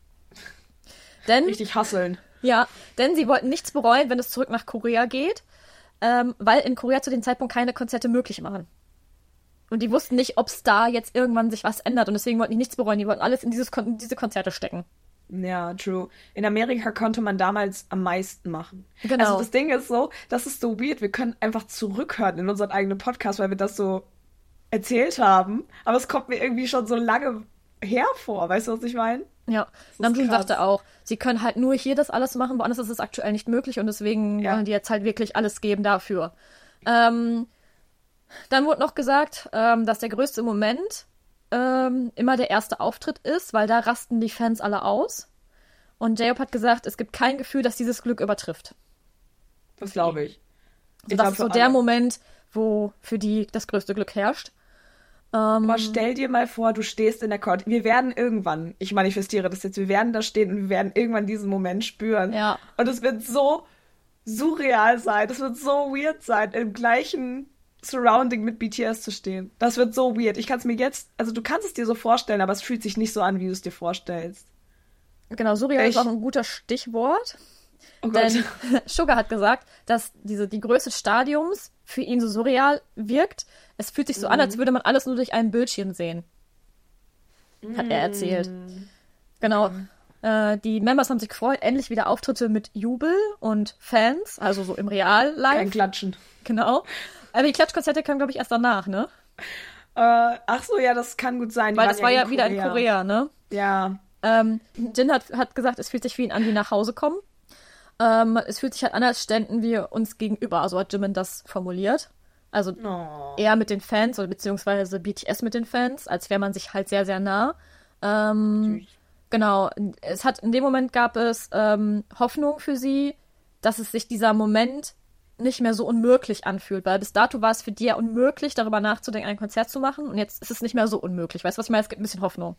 [SPEAKER 2] Richtig hustlen.
[SPEAKER 1] Ja, denn sie wollten nichts bereuen, wenn es zurück nach Korea geht, weil in Korea zu dem Zeitpunkt keine Konzerte möglich waren. Und die wussten nicht, ob es da jetzt irgendwann sich was ändert und deswegen wollten die nichts bereuen, die wollten alles in diese Konzerte stecken.
[SPEAKER 2] Ja, true. In Amerika konnte man damals am meisten machen.
[SPEAKER 1] Genau.
[SPEAKER 2] Also das Ding ist so, das ist so weird, wir können einfach zurückhören in unseren eigenen Podcast, weil wir das so erzählt haben, aber es kommt mir irgendwie schon so lange hervor, weißt du, was ich meine?
[SPEAKER 1] Ja, Namjoon sagte auch, sie können halt nur hier das alles machen, woanders ist es aktuell nicht möglich und deswegen wollen die jetzt halt wirklich alles geben dafür. Dann wurde noch gesagt, dass der größte Moment immer der erste Auftritt ist, weil da rasten die Fans alle aus. Und J-Hope hat gesagt, es gibt kein Gefühl, dass dieses Glück übertrifft.
[SPEAKER 2] Das glaube ich.
[SPEAKER 1] Also das ist so der Moment, wo für die das größte Glück herrscht.
[SPEAKER 2] Aber stell dir mal vor, du stehst in der Court. Wir werden irgendwann, ich manifestiere das jetzt, wir werden da stehen und wir werden irgendwann diesen Moment spüren.
[SPEAKER 1] Ja.
[SPEAKER 2] Und es wird so surreal sein, es wird so weird sein, im gleichen Surrounding mit BTS zu stehen. Das wird so weird. Ich kann es mir jetzt, also du kannst es dir so vorstellen, aber es fühlt sich nicht so an, wie du es dir vorstellst.
[SPEAKER 1] Genau, surreal ist auch ein guter Stichwort.
[SPEAKER 2] Oh Gott.
[SPEAKER 1] Denn Sugar hat gesagt, dass die Größe des Stadiums für ihn so surreal wirkt. Es fühlt sich so an, als würde man alles nur durch einen Bildschirm sehen. Hat er erzählt. Genau. Die Members haben sich gefreut, endlich wieder Auftritte mit Jubel und Fans, also so im Real-Live.
[SPEAKER 2] Kein Klatschen.
[SPEAKER 1] Genau. Aber die Klatschkonzerte kamen, glaube ich, erst danach, ne?
[SPEAKER 2] Ach so, ja, das kann gut sein.
[SPEAKER 1] Weil das war ja wieder in Korea, ne?
[SPEAKER 2] Ja.
[SPEAKER 1] Jin hat gesagt, es fühlt sich für ihn an wie nach Hause kommen. Es fühlt sich halt an, als ständen wir uns gegenüber. Also hat Jimin das formuliert. Also er mit den Fans oder beziehungsweise BTS mit den Fans, als wäre man sich halt sehr, sehr nah. Genau. In dem Moment gab es Hoffnung für sie, dass es sich dieser Moment nicht mehr so unmöglich anfühlt, weil bis dato war es für die ja unmöglich, darüber nachzudenken, ein Konzert zu machen und jetzt ist es nicht mehr so unmöglich. Weißt du, was ich meine? Es gibt ein bisschen Hoffnung.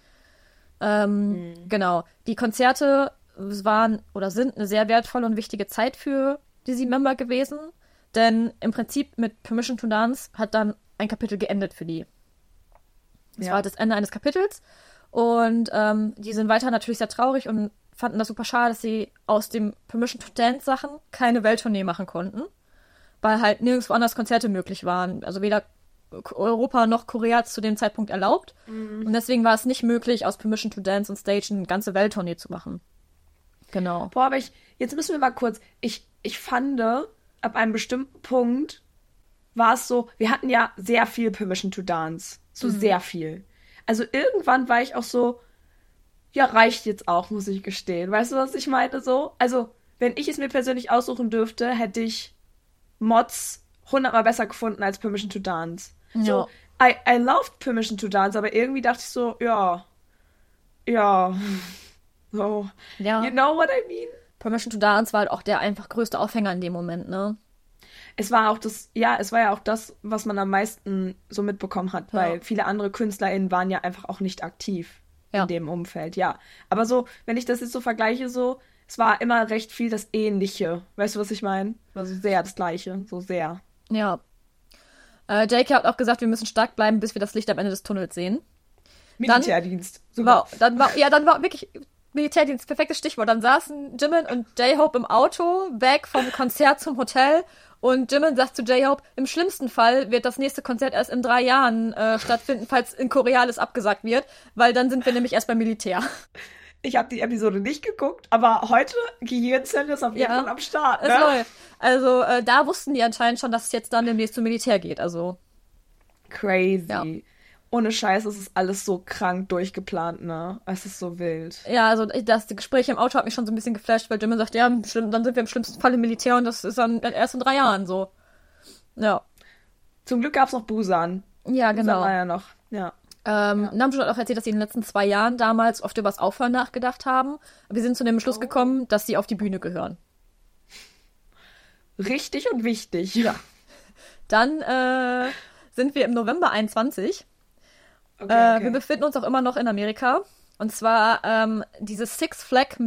[SPEAKER 1] Genau. Die Konzerte waren oder sind eine sehr wertvolle und wichtige Zeit für die 7 Member gewesen, denn im Prinzip mit Permission to Dance hat dann ein Kapitel geendet für die. Das war das Ende eines Kapitels und die sind weiter natürlich sehr traurig und fanden das super schade, dass sie aus dem Permission to Dance Sachen keine Welttournee machen konnten, weil halt nirgendwo anders Konzerte möglich waren. Also weder Europa noch Korea zu dem Zeitpunkt erlaubt. Und deswegen war es nicht möglich, aus Permission to Dance und Stage eine ganze Welttournee zu machen. Genau.
[SPEAKER 2] Boah, aber jetzt müssen wir mal kurz, ich fand, ab einem bestimmten Punkt war es so, wir hatten ja sehr viel Permission to Dance. So sehr viel. Also irgendwann war ich auch so, ja, reicht jetzt auch, muss ich gestehen. Weißt du, was ich meine so? Also, wenn ich es mir persönlich aussuchen dürfte, hätte ich Mods 100-mal besser gefunden als Permission to Dance.
[SPEAKER 1] Ja.
[SPEAKER 2] So, I loved Permission to Dance, aber irgendwie dachte ich so, ja, so,
[SPEAKER 1] Ja.
[SPEAKER 2] you know what I mean?
[SPEAKER 1] Permission to Dance war halt auch der einfach größte Aufhänger in dem Moment, ne?
[SPEAKER 2] Es war ja auch das, was man am meisten so mitbekommen hat, weil viele andere KünstlerInnen waren ja einfach auch nicht aktiv in dem Umfeld, ja. Aber so, wenn ich das jetzt so vergleiche, so, es war immer recht viel das Ähnliche. Weißt du, was ich meine? Also sehr das Gleiche, so sehr.
[SPEAKER 1] Ja. JK hat auch gesagt, wir müssen stark bleiben, bis wir das Licht am Ende des Tunnels sehen.
[SPEAKER 2] Militärdienst.
[SPEAKER 1] Dann war wirklich Militärdienst, perfektes Stichwort. Dann saßen Jimin und J-Hope im Auto, weg vom Konzert zum Hotel. Und Jimin sagt zu J-Hope, im schlimmsten Fall wird das nächste Konzert erst in 3 Jahren stattfinden, falls in Korea alles abgesagt wird, weil dann sind wir nämlich erst beim Militär.
[SPEAKER 2] Ich habe die Episode nicht geguckt, aber heute, Gehirnzelle ist auf jeden Fall am Start. Ne?
[SPEAKER 1] Es läuft. Also da wussten die anscheinend schon, dass es jetzt dann demnächst zum Militär geht. Also
[SPEAKER 2] crazy.
[SPEAKER 1] Ja.
[SPEAKER 2] Ohne Scheiß, es ist alles so krank durchgeplant, ne? Es ist so wild.
[SPEAKER 1] Ja, also das Gespräch im Auto hat mich schon so ein bisschen geflasht, weil Jimin sagt, ja, dann sind wir im schlimmsten Fall im Militär und das ist dann erst in 3 Jahren so. Ja.
[SPEAKER 2] Zum Glück gab's noch Busan.
[SPEAKER 1] Ja, genau.
[SPEAKER 2] Busan war ja noch, ja.
[SPEAKER 1] Namjoon hat auch erzählt, dass sie in den letzten 2 Jahren damals oft übers Aufhören nachgedacht haben. Wir sind zu dem Schluss gekommen, dass sie auf die Bühne gehören.
[SPEAKER 2] Richtig und wichtig.
[SPEAKER 1] Ja. Dann sind wir im November 21.
[SPEAKER 2] Okay.
[SPEAKER 1] Wir befinden uns auch immer noch in Amerika. Und zwar dieses Six Flags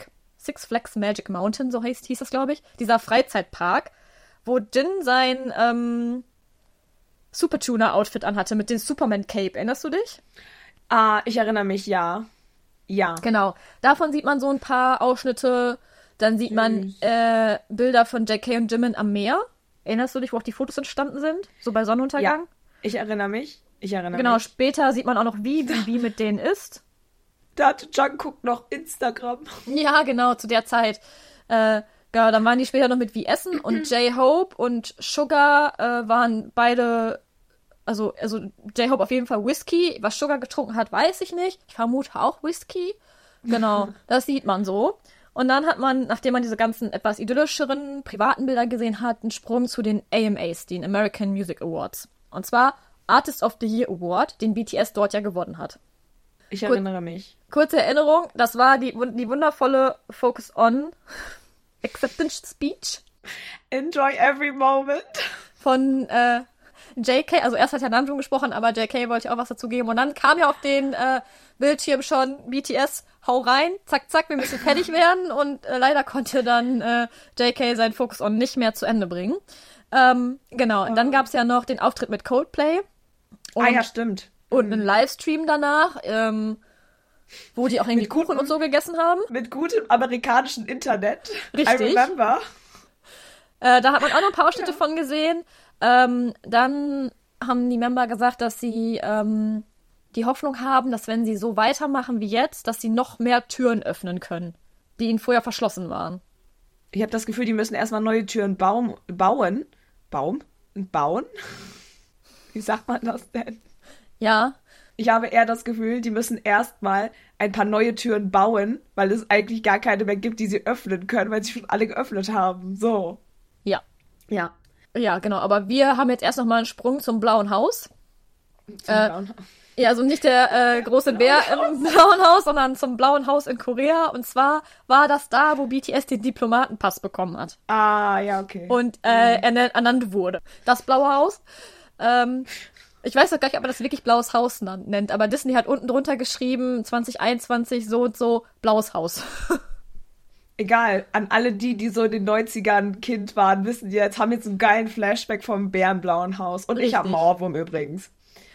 [SPEAKER 1] Magic Mountain, so hieß das, glaube ich. Dieser Freizeitpark, wo Jin sein Super Tuner-Outfit anhatte mit dem Superman-Cape. Erinnerst du dich?
[SPEAKER 2] Ich erinnere mich, ja. Ja.
[SPEAKER 1] Genau. Davon sieht man so ein paar Ausschnitte. Dann sieht man Bilder von JK und Jimin am Meer. Erinnerst du dich, wo auch die Fotos entstanden sind? So bei Sonnenuntergang?
[SPEAKER 2] Ja, ich erinnere mich.
[SPEAKER 1] Genau, später sieht man auch noch, wie mit denen ist.
[SPEAKER 2] Da hatte Jungkook noch Instagram.
[SPEAKER 1] Ja, genau, zu der Zeit. Genau, dann waren die später noch mit wie essen und J-Hope und Sugar waren beide, also J-Hope auf jeden Fall Whisky. Was Sugar getrunken hat, weiß ich nicht. Ich vermute auch Whisky. Genau, das sieht man so. Und dann hat man, nachdem man diese ganzen etwas idyllischeren, privaten Bilder gesehen hat, einen Sprung zu den AMAs, den American Music Awards. Und zwar Artist of the Year Award, den BTS dort ja gewonnen hat.
[SPEAKER 2] Ich erinnere mich.
[SPEAKER 1] Kurze Erinnerung, das war die wundervolle Focus On Acceptance Speech.
[SPEAKER 2] Enjoy every moment.
[SPEAKER 1] Von JK, also erst hat ja Namjoon gesprochen, aber JK wollte ja auch was dazu geben. Und dann kam ja auf den Bildschirm schon BTS, hau rein, zack, zack, wir müssen fertig werden. Und leider konnte dann JK seinen Focus On nicht mehr zu Ende bringen. Genau, dann gab es ja noch den Auftritt mit Coldplay.
[SPEAKER 2] Ja, stimmt.
[SPEAKER 1] Und einen Livestream danach, wo die auch irgendwie Kuchen und so gegessen haben.
[SPEAKER 2] Mit gutem amerikanischen Internet.
[SPEAKER 1] Richtig.
[SPEAKER 2] I remember.
[SPEAKER 1] Da hat man auch noch ein paar Ausschnitte von gesehen. Dann haben die Member gesagt, dass sie die Hoffnung haben, dass wenn sie so weitermachen wie jetzt, dass sie noch mehr Türen öffnen können, die ihnen vorher verschlossen waren.
[SPEAKER 2] Ich habe das Gefühl, die müssen erstmal neue Türen bauen? Wie sagt man das denn?
[SPEAKER 1] Ja.
[SPEAKER 2] Ich habe eher das Gefühl, die müssen erstmal ein paar neue Türen bauen, weil es eigentlich gar keine mehr gibt, die sie öffnen können, weil sie schon alle geöffnet haben. So.
[SPEAKER 1] Ja.
[SPEAKER 2] Ja.
[SPEAKER 1] Ja, genau. Aber wir haben jetzt erst noch mal einen Sprung zum Blauen Haus. Ja, also nicht der große Bär im Blauen Haus, sondern zum Blauen Haus in Korea. Und zwar war das da, wo BTS den Diplomatenpass bekommen hat.
[SPEAKER 2] Ja, okay.
[SPEAKER 1] Und ernannt wurde. Das Blaue Haus. Ich weiß doch gar nicht, ob man das wirklich Blaues Haus nennt, aber Disney hat unten drunter geschrieben, 2021 so und so, Blaues Haus.
[SPEAKER 2] Egal, an alle die so in den 90ern Kind waren, wissen die jetzt, haben jetzt einen geilen Flashback vom Bärenblauen Haus. Und ich habe einen Ohrwurm übrigens.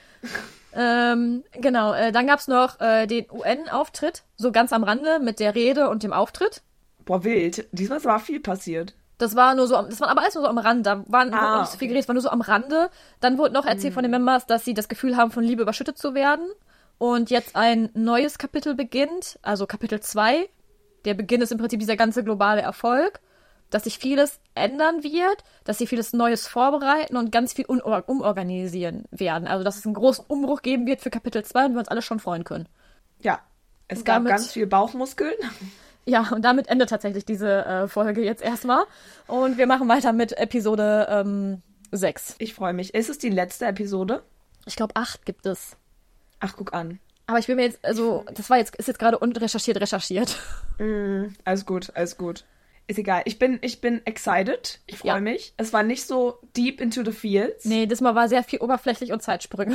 [SPEAKER 1] Genau, dann gab's noch den UN-Auftritt, so ganz am Rande mit der Rede und dem Auftritt.
[SPEAKER 2] Boah, wild. Diesmal war viel passiert.
[SPEAKER 1] Das war aber alles nur so am Rand. Da wurde nicht so viel geredet, es war nur so am Rande. Dann wurde noch erzählt von den Members, dass sie das Gefühl haben, von Liebe überschüttet zu werden. Und jetzt ein neues Kapitel beginnt, also Kapitel 2. Der Beginn ist im Prinzip dieser ganze globale Erfolg, dass sich vieles ändern wird, dass sie vieles Neues vorbereiten und ganz viel umorganisieren werden. Also dass es einen großen Umbruch geben wird für Kapitel 2 und wir uns alle schon freuen können.
[SPEAKER 2] Ja, es gab ganz viel Bauchmuskeln.
[SPEAKER 1] Ja, und damit endet tatsächlich diese Folge jetzt erstmal. Und wir machen weiter mit Episode 6.
[SPEAKER 2] Ich freue mich. Ist es die letzte Episode?
[SPEAKER 1] Ich glaube, 8 gibt es.
[SPEAKER 2] Ach, guck an.
[SPEAKER 1] Aber ich bin mir jetzt, also, ist jetzt gerade recherchiert.
[SPEAKER 2] Alles gut. Ist egal. Ich bin excited. Ich freue mich. Es war nicht so deep into the fields.
[SPEAKER 1] Nee, diesmal war sehr viel oberflächlich und Zeitsprünge.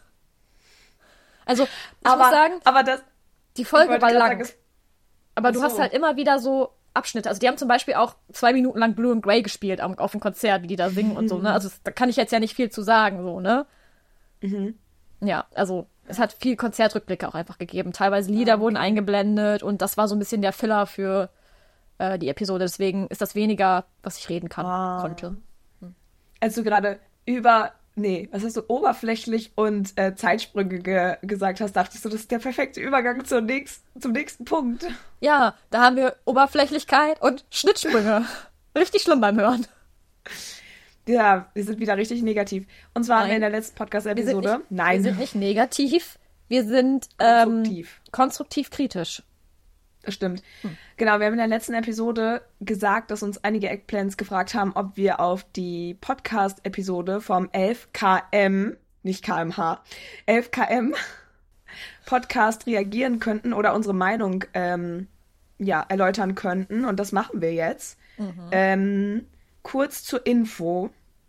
[SPEAKER 1] Also, ich muss sagen, die Folge war lang. Aber du hast halt immer wieder so Abschnitte. Also die haben zum Beispiel auch 2 Minuten lang Blue and Grey gespielt auf dem Konzert, wie die da singen und so, ne? Also da kann ich jetzt ja nicht viel zu sagen, so, ne? Ja, also es hat viel Konzertrückblicke auch einfach gegeben. Teilweise Lieder wurden eingeblendet und das war so ein bisschen der Filler für die Episode. Deswegen ist das weniger, was ich reden konnte.
[SPEAKER 2] Als du gerade oberflächlich und Zeitsprünge gesagt hast, dachte ich so, das ist der perfekte Übergang zum nächsten Punkt.
[SPEAKER 1] Ja, da haben wir Oberflächlichkeit und Schnittsprünge. Richtig schlimm beim Hören.
[SPEAKER 2] Ja, wir sind wieder richtig negativ. Und zwar haben wir in der letzten Podcast-Episode...
[SPEAKER 1] Wir sind nicht negativ, wir sind konstruktiv kritisch.
[SPEAKER 2] Das stimmt. Genau, wir haben in der letzten Episode gesagt, dass uns einige Eggplants gefragt haben, ob wir auf die Podcast-Episode vom 11 km, nicht kmh, 11 km Podcast reagieren könnten oder unsere Meinung erläutern könnten. Und das machen wir jetzt. Kurz zur Info.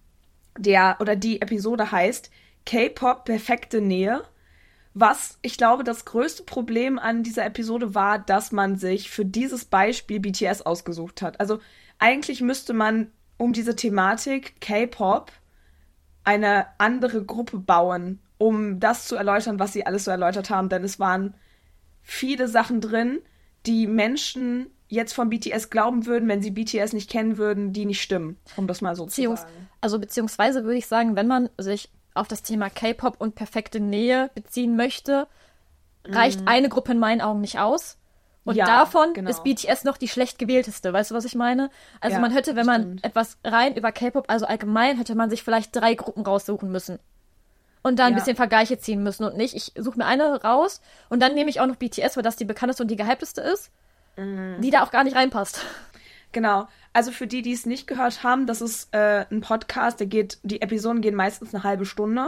[SPEAKER 2] Die Episode heißt K-Pop perfekte Nähe. Was, ich glaube, das größte Problem an dieser Episode war, dass man sich für dieses Beispiel BTS ausgesucht hat. Also eigentlich müsste man um diese Thematik K-Pop eine andere Gruppe bauen, um das zu erläutern, was sie alles so erläutert haben. Denn es waren viele Sachen drin, die Menschen jetzt von BTS glauben würden, wenn sie BTS nicht kennen würden, die nicht stimmen, um das mal so zu sagen.
[SPEAKER 1] Beziehungsweise würde ich sagen, wenn man sich auf das Thema K-Pop und perfekte Nähe beziehen möchte, reicht eine Gruppe in meinen Augen nicht aus. Und davon ist BTS noch die schlecht gewählteste. Weißt du, was ich meine? Also man hätte, wenn man etwas rein über K-Pop, also allgemein, hätte man sich vielleicht 3 Gruppen raussuchen müssen. Und da ein bisschen Vergleiche ziehen müssen. Und nicht, ich suche mir eine raus und dann nehme ich auch noch BTS, weil das die bekannteste und die gehypteste ist, die da auch gar nicht reinpasst.
[SPEAKER 2] Genau. Also für die es nicht gehört haben, das ist ein Podcast, die Episoden gehen meistens eine halbe Stunde.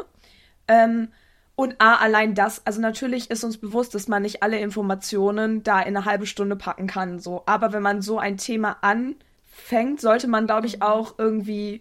[SPEAKER 2] Und allein das, also natürlich ist uns bewusst, dass man nicht alle Informationen da in eine halbe Stunde packen kann, so. Aber wenn man so ein Thema anfängt, sollte man, glaube ich, auch irgendwie,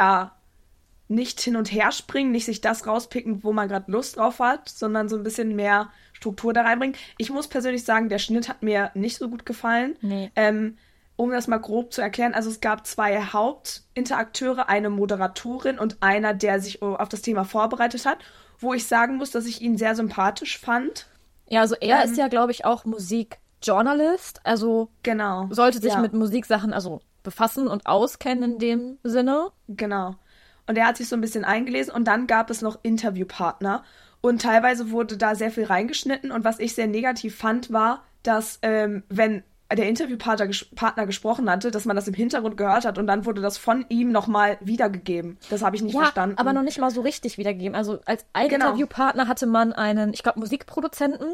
[SPEAKER 2] nicht hin und her springen, nicht sich das rauspicken, wo man gerade Lust drauf hat, sondern so ein bisschen mehr Struktur da reinbringen. Ich muss persönlich sagen, der Schnitt hat mir nicht so gut gefallen.
[SPEAKER 1] Nee.
[SPEAKER 2] Um das mal grob zu erklären, also es gab 2 Hauptinterakteure, eine Moderatorin und einer, der sich auf das Thema vorbereitet hat, wo ich sagen muss, dass ich ihn sehr sympathisch fand.
[SPEAKER 1] Ja, also er ist ja, glaube ich, auch Musikjournalist, also sollte sich mit Musiksachen befassen und auskennen in dem Sinne.
[SPEAKER 2] Genau. Und er hat sich so ein bisschen eingelesen und dann gab es noch Interviewpartner und teilweise wurde da sehr viel reingeschnitten und was ich sehr negativ fand, war, dass wenn der Interviewpartner gesprochen hatte, dass man das im Hintergrund gehört hat und dann wurde das von ihm nochmal wiedergegeben. Das habe ich nicht verstanden.
[SPEAKER 1] Aber noch nicht mal so richtig wiedergegeben. Also als Interviewpartner hatte man einen, ich glaube, Musikproduzenten,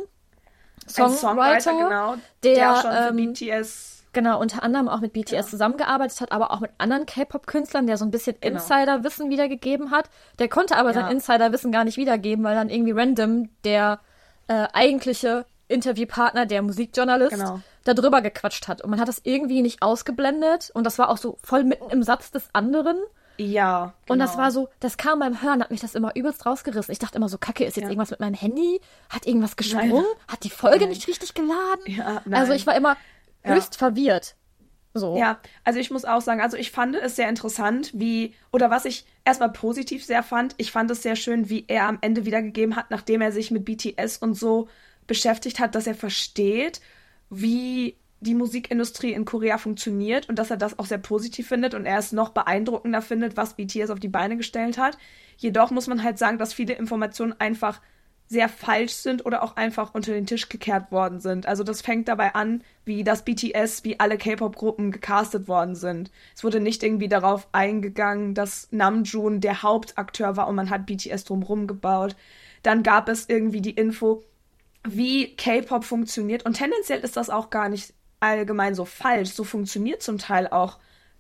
[SPEAKER 1] Songwriter, der
[SPEAKER 2] schon für BTS
[SPEAKER 1] unter anderem auch mit BTS zusammengearbeitet hat, aber auch mit anderen K-Pop-Künstlern, der so ein bisschen Insider-Wissen wiedergegeben hat. Der konnte aber sein Insider-Wissen gar nicht wiedergeben, weil dann irgendwie random der eigentliche Interviewpartner, der Musikjournalist, da drüber gequatscht hat. Und man hat das irgendwie nicht ausgeblendet. Und das war auch so voll mitten im Satz des anderen.
[SPEAKER 2] Ja,
[SPEAKER 1] Und das war so, das kam beim Hören, hat mich das immer übelst rausgerissen. Ich dachte immer so, Kacke, ist jetzt irgendwas mit meinem Handy? Hat irgendwas gesprungen? Hat die Folge nicht richtig geladen?
[SPEAKER 2] Ja,
[SPEAKER 1] also ich war immer höchst verwirrt. So.
[SPEAKER 2] Ja, also ich muss auch sagen, also ich fand es sehr interessant, was ich erstmal positiv sehr fand, ich fand es sehr schön, wie er am Ende wiedergegeben hat, nachdem er sich mit BTS und so beschäftigt hat, dass er versteht, wie die Musikindustrie in Korea funktioniert und dass er das auch sehr positiv findet und er es noch beeindruckender findet, was BTS auf die Beine gestellt hat. Jedoch muss man halt sagen, dass viele Informationen einfach sehr falsch sind oder auch einfach unter den Tisch gekehrt worden sind. Also das fängt dabei an, wie das BTS, wie alle K-Pop-Gruppen gecastet worden sind. Es wurde nicht irgendwie darauf eingegangen, dass Namjoon der Hauptakteur war und man hat BTS drumherum gebaut. Dann gab es irgendwie die Info, wie K-Pop funktioniert. Und tendenziell ist das auch gar nicht allgemein so falsch. So funktioniert zum Teil auch,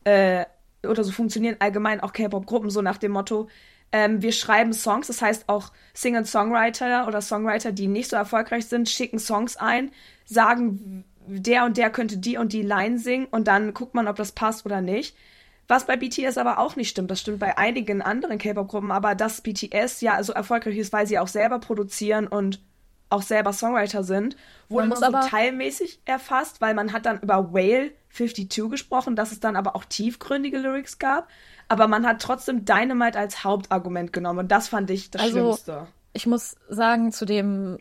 [SPEAKER 2] oder so funktionieren allgemein auch K-Pop-Gruppen, so nach dem Motto, wir schreiben Songs, das heißt auch Singer-Songwriter oder Songwriter, die nicht so erfolgreich sind, schicken Songs ein, sagen, der und der könnte die und die Line singen und dann guckt man, ob das passt oder nicht. Was bei BTS aber auch nicht stimmt, das stimmt bei einigen anderen K-Pop-Gruppen, aber dass BTS ja so erfolgreich ist, weil sie auch selber produzieren und auch selber Songwriter sind, wurde nur so teilmäßig erfasst, weil man hat dann über Whale 52 gesprochen, dass es dann aber auch tiefgründige Lyrics gab, aber man hat trotzdem Dynamite als Hauptargument genommen und das fand ich das Schlimmste.
[SPEAKER 1] Ich muss sagen, zu dem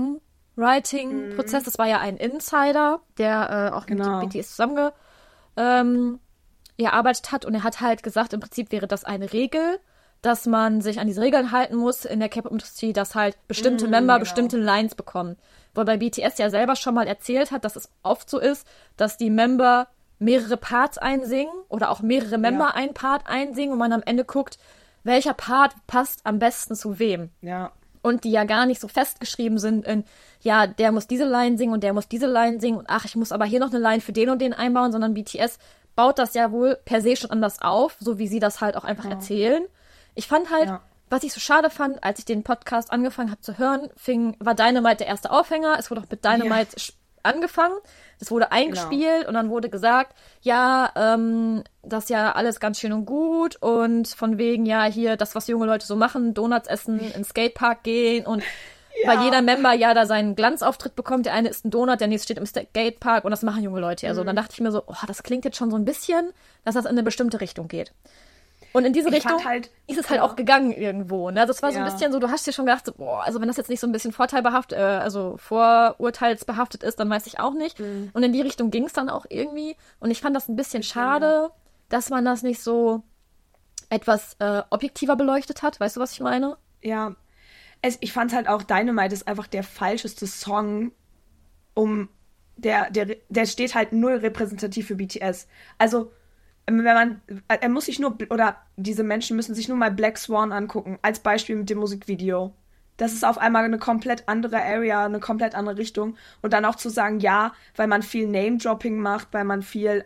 [SPEAKER 1] Songwriting-Prozess, das war ja ein Insider, der auch mit BTS zusammengearbeitet hat und er hat halt gesagt, im Prinzip wäre das eine Regel, dass man sich an diese Regeln halten muss in der K-Pop-Industrie, dass halt bestimmte Member bestimmte Lines bekommen. Weil bei BTS ja selber schon mal erzählt hat, dass es oft so ist, dass die Member mehrere Parts einsingen oder auch mehrere Member einen Part einsingen und man am Ende guckt, welcher Part passt am besten zu wem.
[SPEAKER 2] Ja.
[SPEAKER 1] Und die ja gar nicht so festgeschrieben sind in, ja, der muss diese Line singen und der muss diese Line singen und ach, ich muss aber hier noch eine Line für den und den einbauen, sondern BTS baut das ja wohl per se schon anders auf, so wie sie das halt auch einfach erzählen. Ich fand halt, was ich so schade fand, als ich den Podcast angefangen habe zu hören, war Dynamite der erste Aufhänger. Es wurde auch mit Dynamite angefangen. Das wurde eingespielt und dann wurde gesagt, ja, das ist ja alles ganz schön und gut und von wegen, ja, hier das, was junge Leute so machen, Donuts essen, ins Skatepark gehen und weil jeder Member ja da seinen Glanzauftritt bekommt. Der eine isst einen Donut, der nächste steht im Skatepark und das machen junge Leute ja so. Und dann dachte ich mir so, das klingt jetzt schon so ein bisschen, dass das in eine bestimmte Richtung geht. Und in diese Richtung ist es halt auch gegangen irgendwo. Ne? Das war so ein bisschen so, du hast dir schon gedacht, so, also wenn das jetzt nicht so ein bisschen vorurteilsbehaftet ist, dann weiß ich auch nicht. Und in die Richtung ging es dann auch irgendwie. Und ich fand das ein bisschen schade, dass man das nicht so etwas objektiver beleuchtet hat. Weißt du, was ich meine?
[SPEAKER 2] Ja. Ich fand halt auch, Dynamite ist einfach der falscheste Song, der steht halt null repräsentativ für BTS. Also, diese Menschen müssen sich nur mal Black Swan angucken, als Beispiel mit dem Musikvideo. Das ist auf einmal eine komplett andere Area, eine komplett andere Richtung. Und dann auch zu sagen, ja, weil man viel Name-Dropping macht, weil man viel,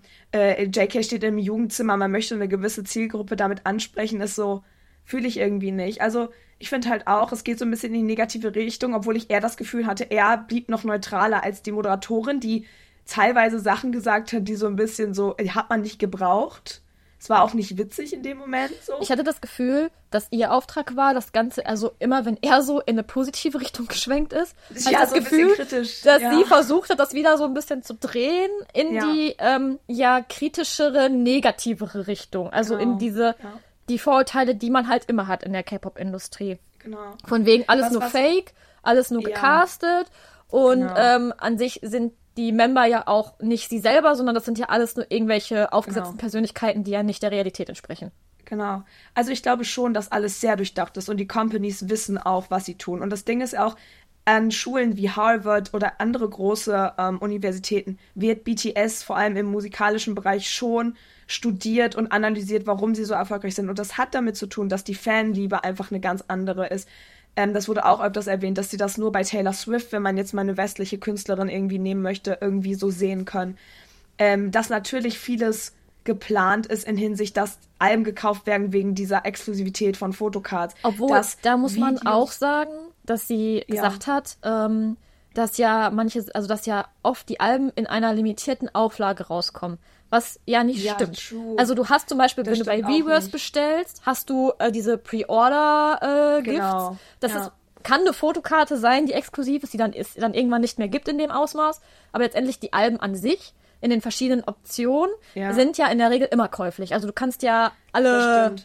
[SPEAKER 2] JK steht im Jugendzimmer, man möchte eine gewisse Zielgruppe damit ansprechen, ist so, fühle ich irgendwie nicht. Also, ich finde halt auch, es geht so ein bisschen in die negative Richtung, obwohl ich eher das Gefühl hatte, er blieb noch neutraler als die Moderatorin, die teilweise Sachen gesagt hat, die so ein bisschen so, hat man nicht gebraucht. Es war auch nicht witzig in dem Moment so.
[SPEAKER 1] Ich hatte das Gefühl, dass ihr Auftrag war, das Ganze, also immer wenn er so in eine positive Richtung geschwenkt ist, hatte ich das
[SPEAKER 2] so
[SPEAKER 1] Gefühl,
[SPEAKER 2] kritisch,
[SPEAKER 1] dass sie versucht hat, das wieder so ein bisschen zu drehen in die kritischere, negativere Richtung. Also in diese die Vorurteile, die man halt immer hat in der K-Pop-Industrie.
[SPEAKER 2] Genau.
[SPEAKER 1] Von wegen alles nur fake, alles nur gecastet und an sich sind die Member ja auch nicht sie selber, sondern das sind ja alles nur irgendwelche aufgesetzten Persönlichkeiten, die ja nicht der Realität entsprechen.
[SPEAKER 2] Genau. Also ich glaube schon, dass alles sehr durchdacht ist und die Companies wissen auch, was sie tun. Und das Ding ist auch, an Schulen wie Harvard oder andere große Universitäten wird BTS vor allem im musikalischen Bereich schon studiert und analysiert, warum sie so erfolgreich sind. Und das hat damit zu tun, dass die Fanliebe einfach eine ganz andere ist. Das wurde auch öfters erwähnt, dass sie das nur bei Taylor Swift, wenn man jetzt mal eine westliche Künstlerin irgendwie nehmen möchte, irgendwie so sehen können. Dass natürlich vieles geplant ist in Hinsicht, dass Alben gekauft werden wegen dieser Exklusivität von Photocards.
[SPEAKER 1] Obwohl, da muss man auch sagen, dass sie gesagt hat, dass ja dass ja oft die Alben in einer limitierten Auflage rauskommen. Was ja nicht stimmt. True. Also du hast zum Beispiel, wenn du bei Weverse bestellst, hast du diese Pre-Order-Gifts. Das kann eine Fotokarte sein, die exklusiv ist, die dann irgendwann nicht mehr gibt in dem Ausmaß. Aber letztendlich die Alben an sich in den verschiedenen Optionen sind ja in der Regel immer käuflich. Also du kannst ja alle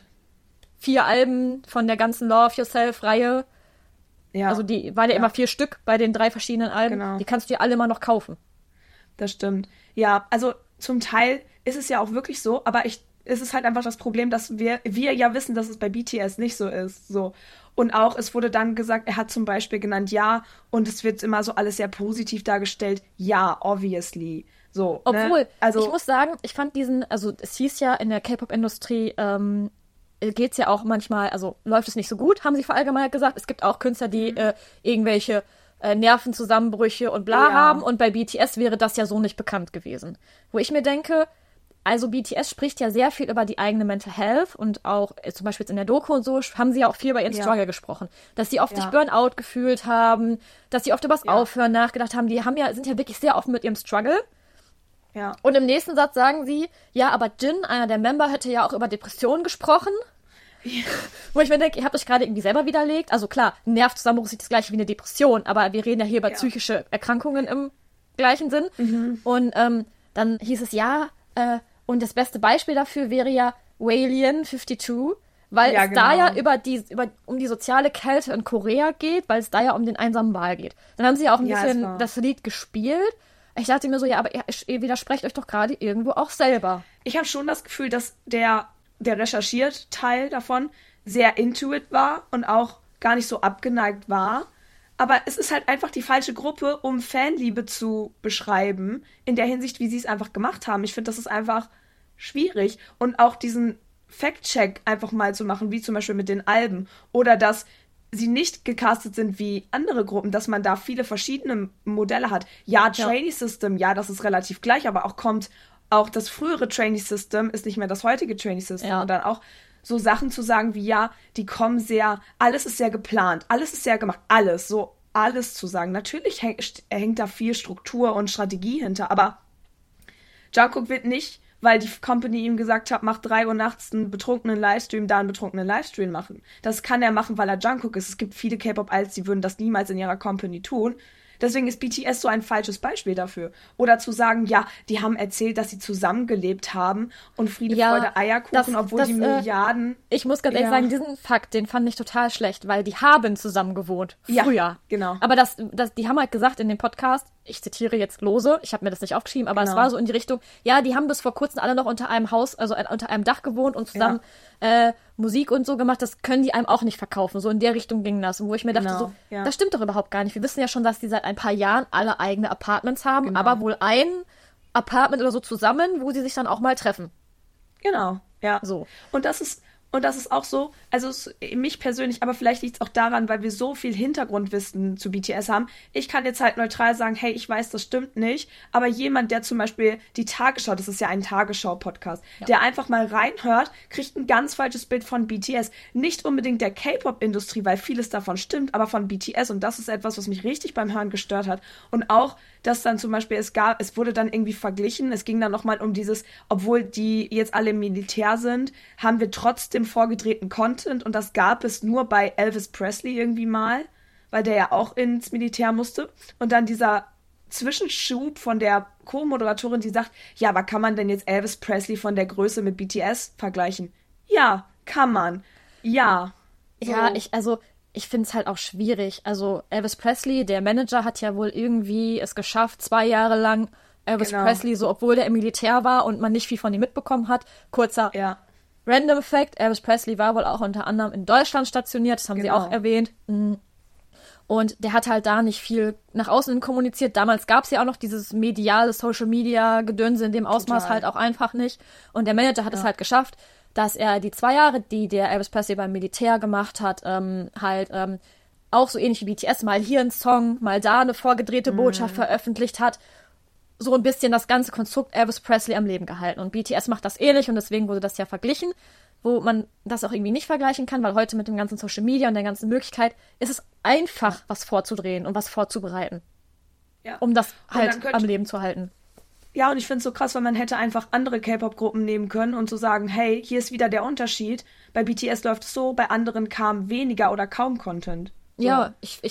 [SPEAKER 1] 4 Alben von der ganzen Love Yourself-Reihe, also die waren ja immer 4 Stück bei den 3 verschiedenen Alben, die kannst du dir alle immer noch kaufen.
[SPEAKER 2] Das stimmt. Ja, also zum Teil ist es ja auch wirklich so, aber es ist halt einfach das Problem, dass wir ja wissen, dass es bei BTS nicht so ist. So. Und auch, es wurde dann gesagt, er hat zum Beispiel genannt, und es wird immer so alles sehr positiv dargestellt. Ja, obviously. So.
[SPEAKER 1] Obwohl, ich muss sagen, ich fand es hieß ja in der K-Pop-Industrie, geht's ja auch manchmal, also läuft es nicht so gut, haben sie verallgemeinert gesagt. Es gibt auch Künstler, die irgendwelche Nervenzusammenbrüche und bla haben und bei BTS wäre das ja so nicht bekannt gewesen. Wo ich mir denke, also BTS spricht ja sehr viel über die eigene Mental Health und auch zum Beispiel jetzt in der Doku und so haben sie ja auch viel über ihren Struggle gesprochen. Dass sie oft sich Burnout gefühlt haben, dass sie oft über das Aufhören nachgedacht haben. Die sind ja wirklich sehr offen mit ihrem Struggle. Ja. Und im nächsten Satz sagen sie, aber Jin, einer der Member, hätte ja auch über Depressionen gesprochen. Ja. Wo ich mir denke, ihr habt euch gerade irgendwie selber widerlegt. Also klar, ein Nervzusammenbruch ist das gleiche wie eine Depression, aber wir reden ja hier über psychische Erkrankungen im gleichen Sinn. Und dann hieß es und das beste Beispiel dafür wäre ja Walian 52, weil es da ja um die soziale Kälte in Korea geht, weil es da ja um den einsamen Wal geht. Dann haben sie ja auch ein bisschen das Lied gespielt. Ich dachte mir so, aber ihr widersprecht euch doch gerade irgendwo auch selber.
[SPEAKER 2] Ich habe schon das Gefühl, dass der recherchiert Teil davon sehr into it war und auch gar nicht so abgeneigt war. Aber es ist halt einfach die falsche Gruppe, um Fanliebe zu beschreiben, in der Hinsicht, wie sie es einfach gemacht haben. Ich finde, das ist einfach schwierig. Und auch diesen Fact-Check einfach mal zu machen, wie zum Beispiel mit den Alben. Oder dass sie nicht gecastet sind wie andere Gruppen, dass man da viele verschiedene Modelle hat. Trainee System, das ist relativ gleich, aber auch das frühere Trainee System ist nicht mehr das heutige Trainee System. Und dann auch so Sachen zu sagen wie, ja, die kommen alles ist sehr geplant, alles ist sehr gemacht, alles zu sagen. Natürlich hängt da viel Struktur und Strategie hinter, aber Jungkook wird nicht, weil die Company ihm gesagt hat, mach 3 Uhr nachts einen betrunkenen Livestream, da einen betrunkenen Livestream machen. Das kann er machen, weil er Jungkook ist. Es gibt viele K-Pop-Idols, die würden das niemals in ihrer Company tun. Deswegen ist BTS so ein falsches Beispiel dafür. Oder zu sagen, ja, die haben erzählt, dass sie zusammengelebt haben und Friede, Freude, Eierkuchen, obwohl die Milliarden...
[SPEAKER 1] Ich muss ganz ehrlich sagen, diesen Fakt, den fand ich total schlecht, weil die haben zusammen gewohnt. Früher.
[SPEAKER 2] Ja, genau.
[SPEAKER 1] Aber die haben halt gesagt in dem Podcast, ich zitiere jetzt lose, ich habe mir das nicht aufgeschrieben, aber es war so in die Richtung, ja, die haben bis vor kurzem alle noch unter einem Haus, also unter einem Dach gewohnt und zusammen Musik und so gemacht, das können die einem auch nicht verkaufen. So in der Richtung ging das. Und wo ich mir dachte, das stimmt doch überhaupt gar nicht. Wir wissen ja schon, dass die seit ein paar Jahren alle eigene Apartments haben, aber wohl ein Apartment oder so zusammen, wo sie sich dann auch mal treffen.
[SPEAKER 2] Genau, ja.
[SPEAKER 1] So.
[SPEAKER 2] Und das ist auch so, also mich persönlich, aber vielleicht liegt es auch daran, weil wir so viel Hintergrundwissen zu BTS haben. Ich kann jetzt halt neutral sagen, hey, ich weiß, das stimmt nicht, aber jemand, der zum Beispiel die Tagesschau, das ist ja ein Tagesschau-Podcast, der einfach mal reinhört, kriegt ein ganz falsches Bild von BTS. Nicht unbedingt der K-Pop-Industrie, weil vieles davon stimmt, aber von BTS, und das ist etwas, was mich richtig beim Hören gestört hat. Und auch, dass dann zum Beispiel es wurde dann irgendwie verglichen, es ging dann nochmal um dieses, obwohl die jetzt alle im Militär sind, haben wir trotzdem vorgedrehten Content und das gab es nur bei Elvis Presley irgendwie mal, weil der ja auch ins Militär musste. Und dann dieser Zwischenschub von der Co-Moderatorin, die sagt, ja, aber kann man denn jetzt Elvis Presley von der Größe mit BTS vergleichen? Ja, kann man. Ja. So.
[SPEAKER 1] Ja, ich finde es halt auch schwierig. Also Elvis Presley, der Manager, hat ja wohl irgendwie es geschafft, 2 Jahre lang Elvis Presley, so obwohl der im Militär war und man nicht viel von ihm mitbekommen hat. Kurzer Random Fact, Elvis Presley war wohl auch unter anderem in Deutschland stationiert, das haben sie auch erwähnt. Und der hat halt da nicht viel nach außen hin kommuniziert. Damals gab es ja auch noch dieses mediale Social-Media-Gedönse in dem Ausmaß halt auch einfach nicht. Und der Manager hat es halt geschafft, dass er die 2 Jahre, die der Elvis Presley beim Militär gemacht hat, auch so ähnlich wie BTS, mal hier ein Song, mal da eine vorgedrehte Botschaft veröffentlicht hat, so ein bisschen das ganze Konstrukt Elvis Presley am Leben gehalten. Und BTS macht das ähnlich und deswegen wurde das ja verglichen, wo man das auch irgendwie nicht vergleichen kann, weil heute mit dem ganzen Social Media und der ganzen Möglichkeit ist es einfach, was vorzudrehen und was vorzubereiten, um das halt am Leben zu halten.
[SPEAKER 2] Ja, und ich finde es so krass, weil man hätte einfach andere K-Pop-Gruppen nehmen können und zu sagen, hey, hier ist wieder der Unterschied. Bei BTS läuft es so, bei anderen kam weniger oder kaum Content. So.
[SPEAKER 1] Ja, ich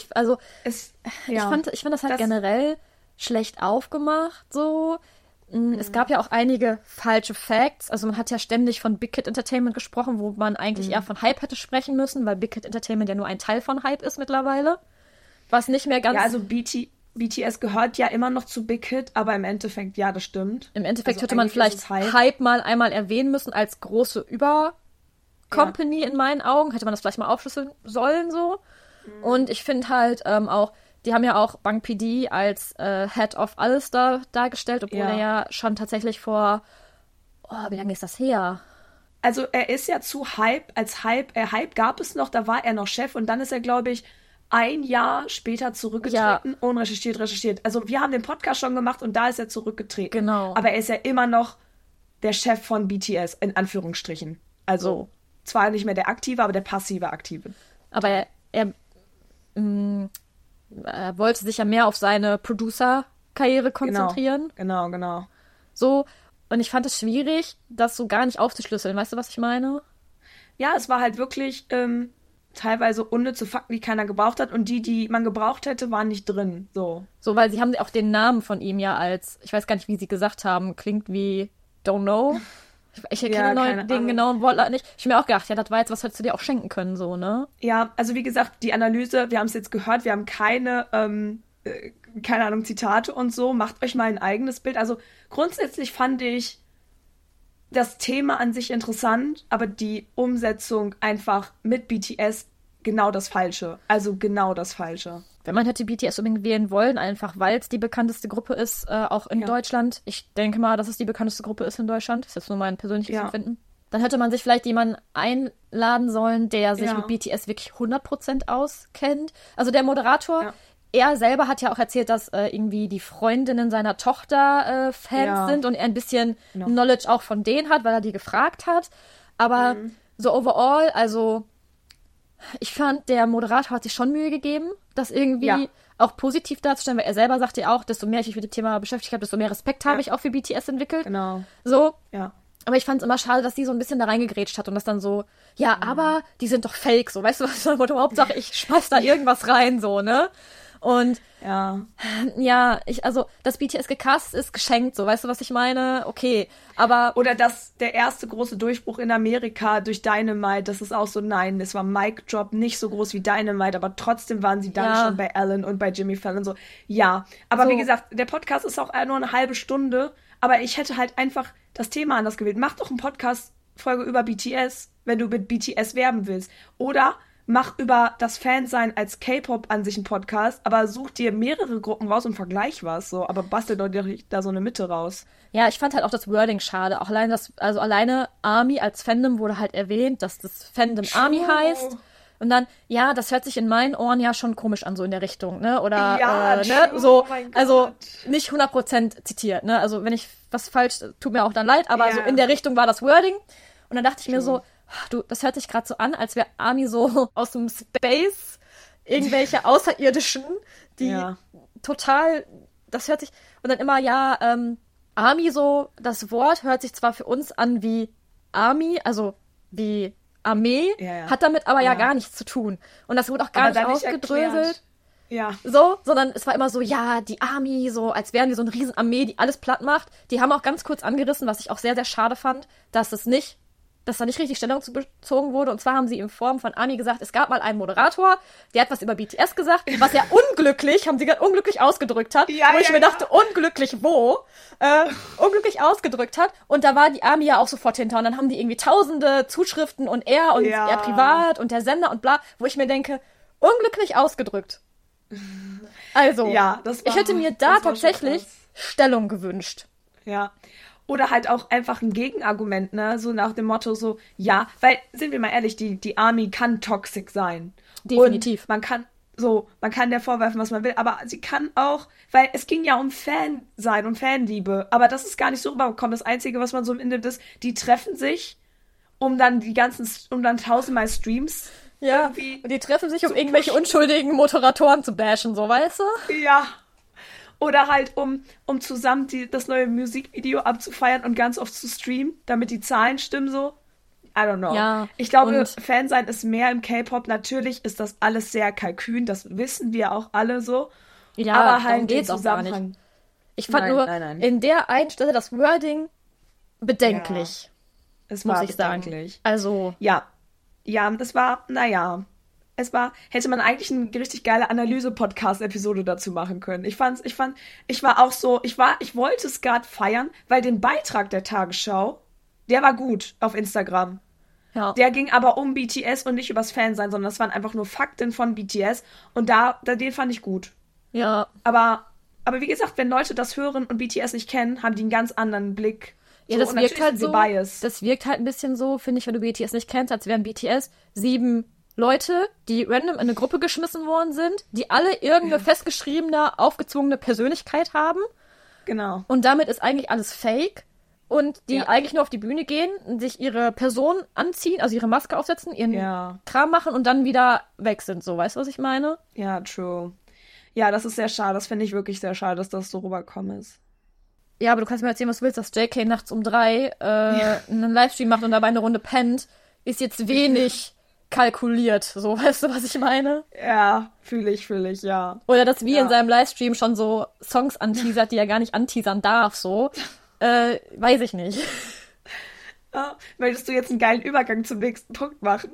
[SPEAKER 1] fand das halt generell schlecht aufgemacht, so. Es gab ja auch einige falsche Facts. Also man hat ja ständig von Big Hit Entertainment gesprochen, wo man eigentlich eher von Hype hätte sprechen müssen, weil Big Hit Entertainment ja nur ein Teil von Hype ist mittlerweile. Was nicht mehr ganz...
[SPEAKER 2] Ja, also BTS gehört ja immer noch zu Big Hit, aber im Endeffekt, ja, das stimmt.
[SPEAKER 1] Im Endeffekt hätte man vielleicht Hype mal einmal erwähnen müssen als große Über-Company in meinen Augen. Hätte man das vielleicht mal aufschlüsseln sollen, so. Und ich finde halt auch, die haben ja auch Bang PD als Head of alles dargestellt, obwohl er ja schon tatsächlich vor, wie lange ist das her?
[SPEAKER 2] Also er ist ja zu Hype, Hype gab es noch, da war er noch Chef und dann ist er, glaube ich, 1 Jahr später zurückgetreten, unrecherchiert. Also wir haben den Podcast schon gemacht und da ist er zurückgetreten.
[SPEAKER 1] Genau.
[SPEAKER 2] Aber er ist ja immer noch der Chef von BTS, in Anführungsstrichen. Also zwar nicht mehr der aktive, aber der passive Aktive.
[SPEAKER 1] Aber er wollte sich ja mehr auf seine Producer-Karriere konzentrieren.
[SPEAKER 2] Genau.
[SPEAKER 1] So, und ich fand es schwierig, das so gar nicht aufzuschlüsseln. Weißt du, was ich meine?
[SPEAKER 2] Ja, es war halt wirklich teilweise unnütze Fakten, die keiner gebraucht hat. Und die man gebraucht hätte, waren nicht drin. So,
[SPEAKER 1] weil sie haben auch den Namen von ihm ja als, ich weiß gar nicht, wie sie gesagt haben, klingt wie Don't Know. Ich erkenne den genauen Wortlaut nicht. Ich habe mir auch gedacht, ja, das war jetzt, was hättest du dir auch schenken können, so, ne?
[SPEAKER 2] Ja, also wie gesagt, die Analyse, wir haben es jetzt gehört, wir haben keine Ahnung, Zitate und so. Macht euch mal ein eigenes Bild. Also grundsätzlich fand ich das Thema an sich interessant, aber die Umsetzung einfach mit BTS genau das Falsche. Also genau das Falsche.
[SPEAKER 1] Wenn man hätte BTS unbedingt wählen wollen, einfach weil es die bekannteste Gruppe ist, auch in Deutschland. Ich denke mal, dass es die bekannteste Gruppe ist in Deutschland. Das ist jetzt nur mein persönliches Empfinden. Dann hätte man sich vielleicht jemanden einladen sollen, der sich mit BTS wirklich 100% auskennt. Also der Moderator, er selber hat ja auch erzählt, dass irgendwie die Freundinnen seiner Tochter Fans sind und er ein bisschen Knowledge auch von denen hat, weil er die gefragt hat. Aber so overall, also ich fand, der Moderator hat sich schon Mühe gegeben, das irgendwie auch positiv darzustellen, weil er selber sagte ja auch, desto mehr ich mich mit dem Thema beschäftigt habe, desto mehr Respekt habe ich auch für BTS entwickelt.
[SPEAKER 2] Genau.
[SPEAKER 1] So.
[SPEAKER 2] Ja.
[SPEAKER 1] Aber ich fand es immer schade, dass sie so ein bisschen da reingegrätscht hat und das dann so, aber die sind doch fake, so, weißt du, was Hauptsache ich schmeiß da irgendwas rein, so, ne? Und also, dass BTS gecastet ist, geschenkt, so, weißt du, was ich meine? Okay, aber...
[SPEAKER 2] Oder dass der erste große Durchbruch in Amerika durch Dynamite, das ist auch so, nein, es war Mic Drop, nicht so groß wie Dynamite, aber trotzdem waren sie dann schon bei Ellen und bei Jimmy Fallon so, aber
[SPEAKER 1] so.
[SPEAKER 2] Wie gesagt, der Podcast ist auch nur eine halbe Stunde, aber ich hätte halt einfach das Thema anders gewählt. Mach doch eine Podcast-Folge über BTS, wenn du mit BTS werben willst. Oder mach über das Fansein als K-Pop an sich einen Podcast, aber such dir mehrere Gruppen raus und vergleich was, so, aber bastel doch da so eine Mitte raus.
[SPEAKER 1] Ja, ich fand halt auch das Wording schade. Auch alleine ARMY als Fandom wurde halt erwähnt, dass das Fandom ARMY heißt. Und dann, das hört sich in meinen Ohren ja schon komisch an, so in der Richtung, ne? Oder, ne? So, also nicht 100% zitiert, ne? Also wenn ich was falsch, tut mir auch dann leid, aber so in der Richtung war das Wording. Und dann dachte ich mir so, du, das hört sich gerade so an, als wäre ARMY so aus dem Space, irgendwelche Außerirdischen, die total, das hört sich, und dann immer, ARMY so, das Wort hört sich zwar für uns an wie Army, also wie Armee, hat damit aber gar nichts zu tun. Und das wurde auch gar nicht ausgedröselt. Ja. So, sondern es war immer so, die Army, so, als wären wir so eine Riesenarmee, die alles platt macht. Die haben auch ganz kurz angerissen, was ich auch sehr, sehr schade fand, dass da nicht richtig Stellung zu bezogen wurde. Und zwar haben sie in Form von ARMY gesagt, es gab mal einen Moderator, der hat was über BTS gesagt, was er unglücklich ausgedrückt hat. Wo ich mir dachte, unglücklich wo? Unglücklich ausgedrückt hat. Und da war die ARMY ja auch sofort hinter. Und dann haben die irgendwie tausende Zuschriften und er privat und der Sender und bla, wo ich mir denke, unglücklich ausgedrückt. Also, ich hätte mir da tatsächlich Stellung gewünscht.
[SPEAKER 2] Ja. Oder halt auch einfach ein Gegenargument, ne? So nach dem Motto so, weil, sind wir mal ehrlich, die ARMY kann toxic sein.
[SPEAKER 1] Definitiv.
[SPEAKER 2] Und man kann der vorwerfen, was man will, aber sie kann auch, weil es ging ja um Fan sein und Fanliebe, aber das ist gar nicht so rübergekommen. Das Einzige, was man so mitnimmt, ist, die treffen sich, um dann tausendmal Streams irgendwie.
[SPEAKER 1] Und die treffen sich, um irgendwelche unschuldigen Moderatoren zu bashen, so, weißt du?
[SPEAKER 2] Ja. Oder halt, um zusammen das neue Musikvideo abzufeiern und ganz oft zu streamen, damit die Zahlen stimmen so. I don't know. Ja, ich glaube, Fansein ist mehr im K-Pop. Natürlich ist das alles sehr Kalkün, das wissen wir auch alle so.
[SPEAKER 1] Ja, aber halt geht's auch gar nicht. Ich fand in der einen Stelle das Wording bedenklich.
[SPEAKER 2] Es war
[SPEAKER 1] muss ich
[SPEAKER 2] bedenklich.
[SPEAKER 1] Sagen. Also.
[SPEAKER 2] Ja, das war, hätte man eigentlich eine richtig geile Analyse-Podcast-Episode dazu machen können. Ich wollte es gerade feiern, weil den Beitrag der Tagesschau, der war gut auf Instagram. Ja. Der ging aber um BTS und nicht übers Fansein, sondern das waren einfach nur Fakten von BTS und den fand ich gut.
[SPEAKER 1] Ja.
[SPEAKER 2] Aber wie gesagt, wenn Leute das hören und BTS nicht kennen, haben die einen ganz anderen Blick.
[SPEAKER 1] Ja, das wirkt halt so. Das wirkt halt ein bisschen so, finde ich, wenn du BTS nicht kennst, als wären BTS 7 Leute, die random in eine Gruppe geschmissen worden sind, die alle irgendeine festgeschriebene, aufgezwungene Persönlichkeit haben.
[SPEAKER 2] Genau.
[SPEAKER 1] Und damit ist eigentlich alles fake. Und die eigentlich nur auf die Bühne gehen, sich ihre Person anziehen, also ihre Maske aufsetzen, ihren Kram machen und dann wieder weg sind. So, weißt du, was ich meine?
[SPEAKER 2] Ja, true. Ja, das ist sehr schade. Das finde ich wirklich sehr schade, dass das so rübergekommen ist.
[SPEAKER 1] Ja, aber du kannst mir erzählen, was du willst, dass JK nachts um 3 einen Livestream macht und dabei eine Runde pennt, ist jetzt wenig kalkuliert. So, weißt du, was ich meine?
[SPEAKER 2] Ja, fühle ich, ja.
[SPEAKER 1] Oder dass wir in seinem Livestream schon so Songs anteasert, die er gar nicht anteasern darf, so. Weiß ich nicht.
[SPEAKER 2] Möchtest du jetzt einen geilen Übergang zum nächsten Punkt machen?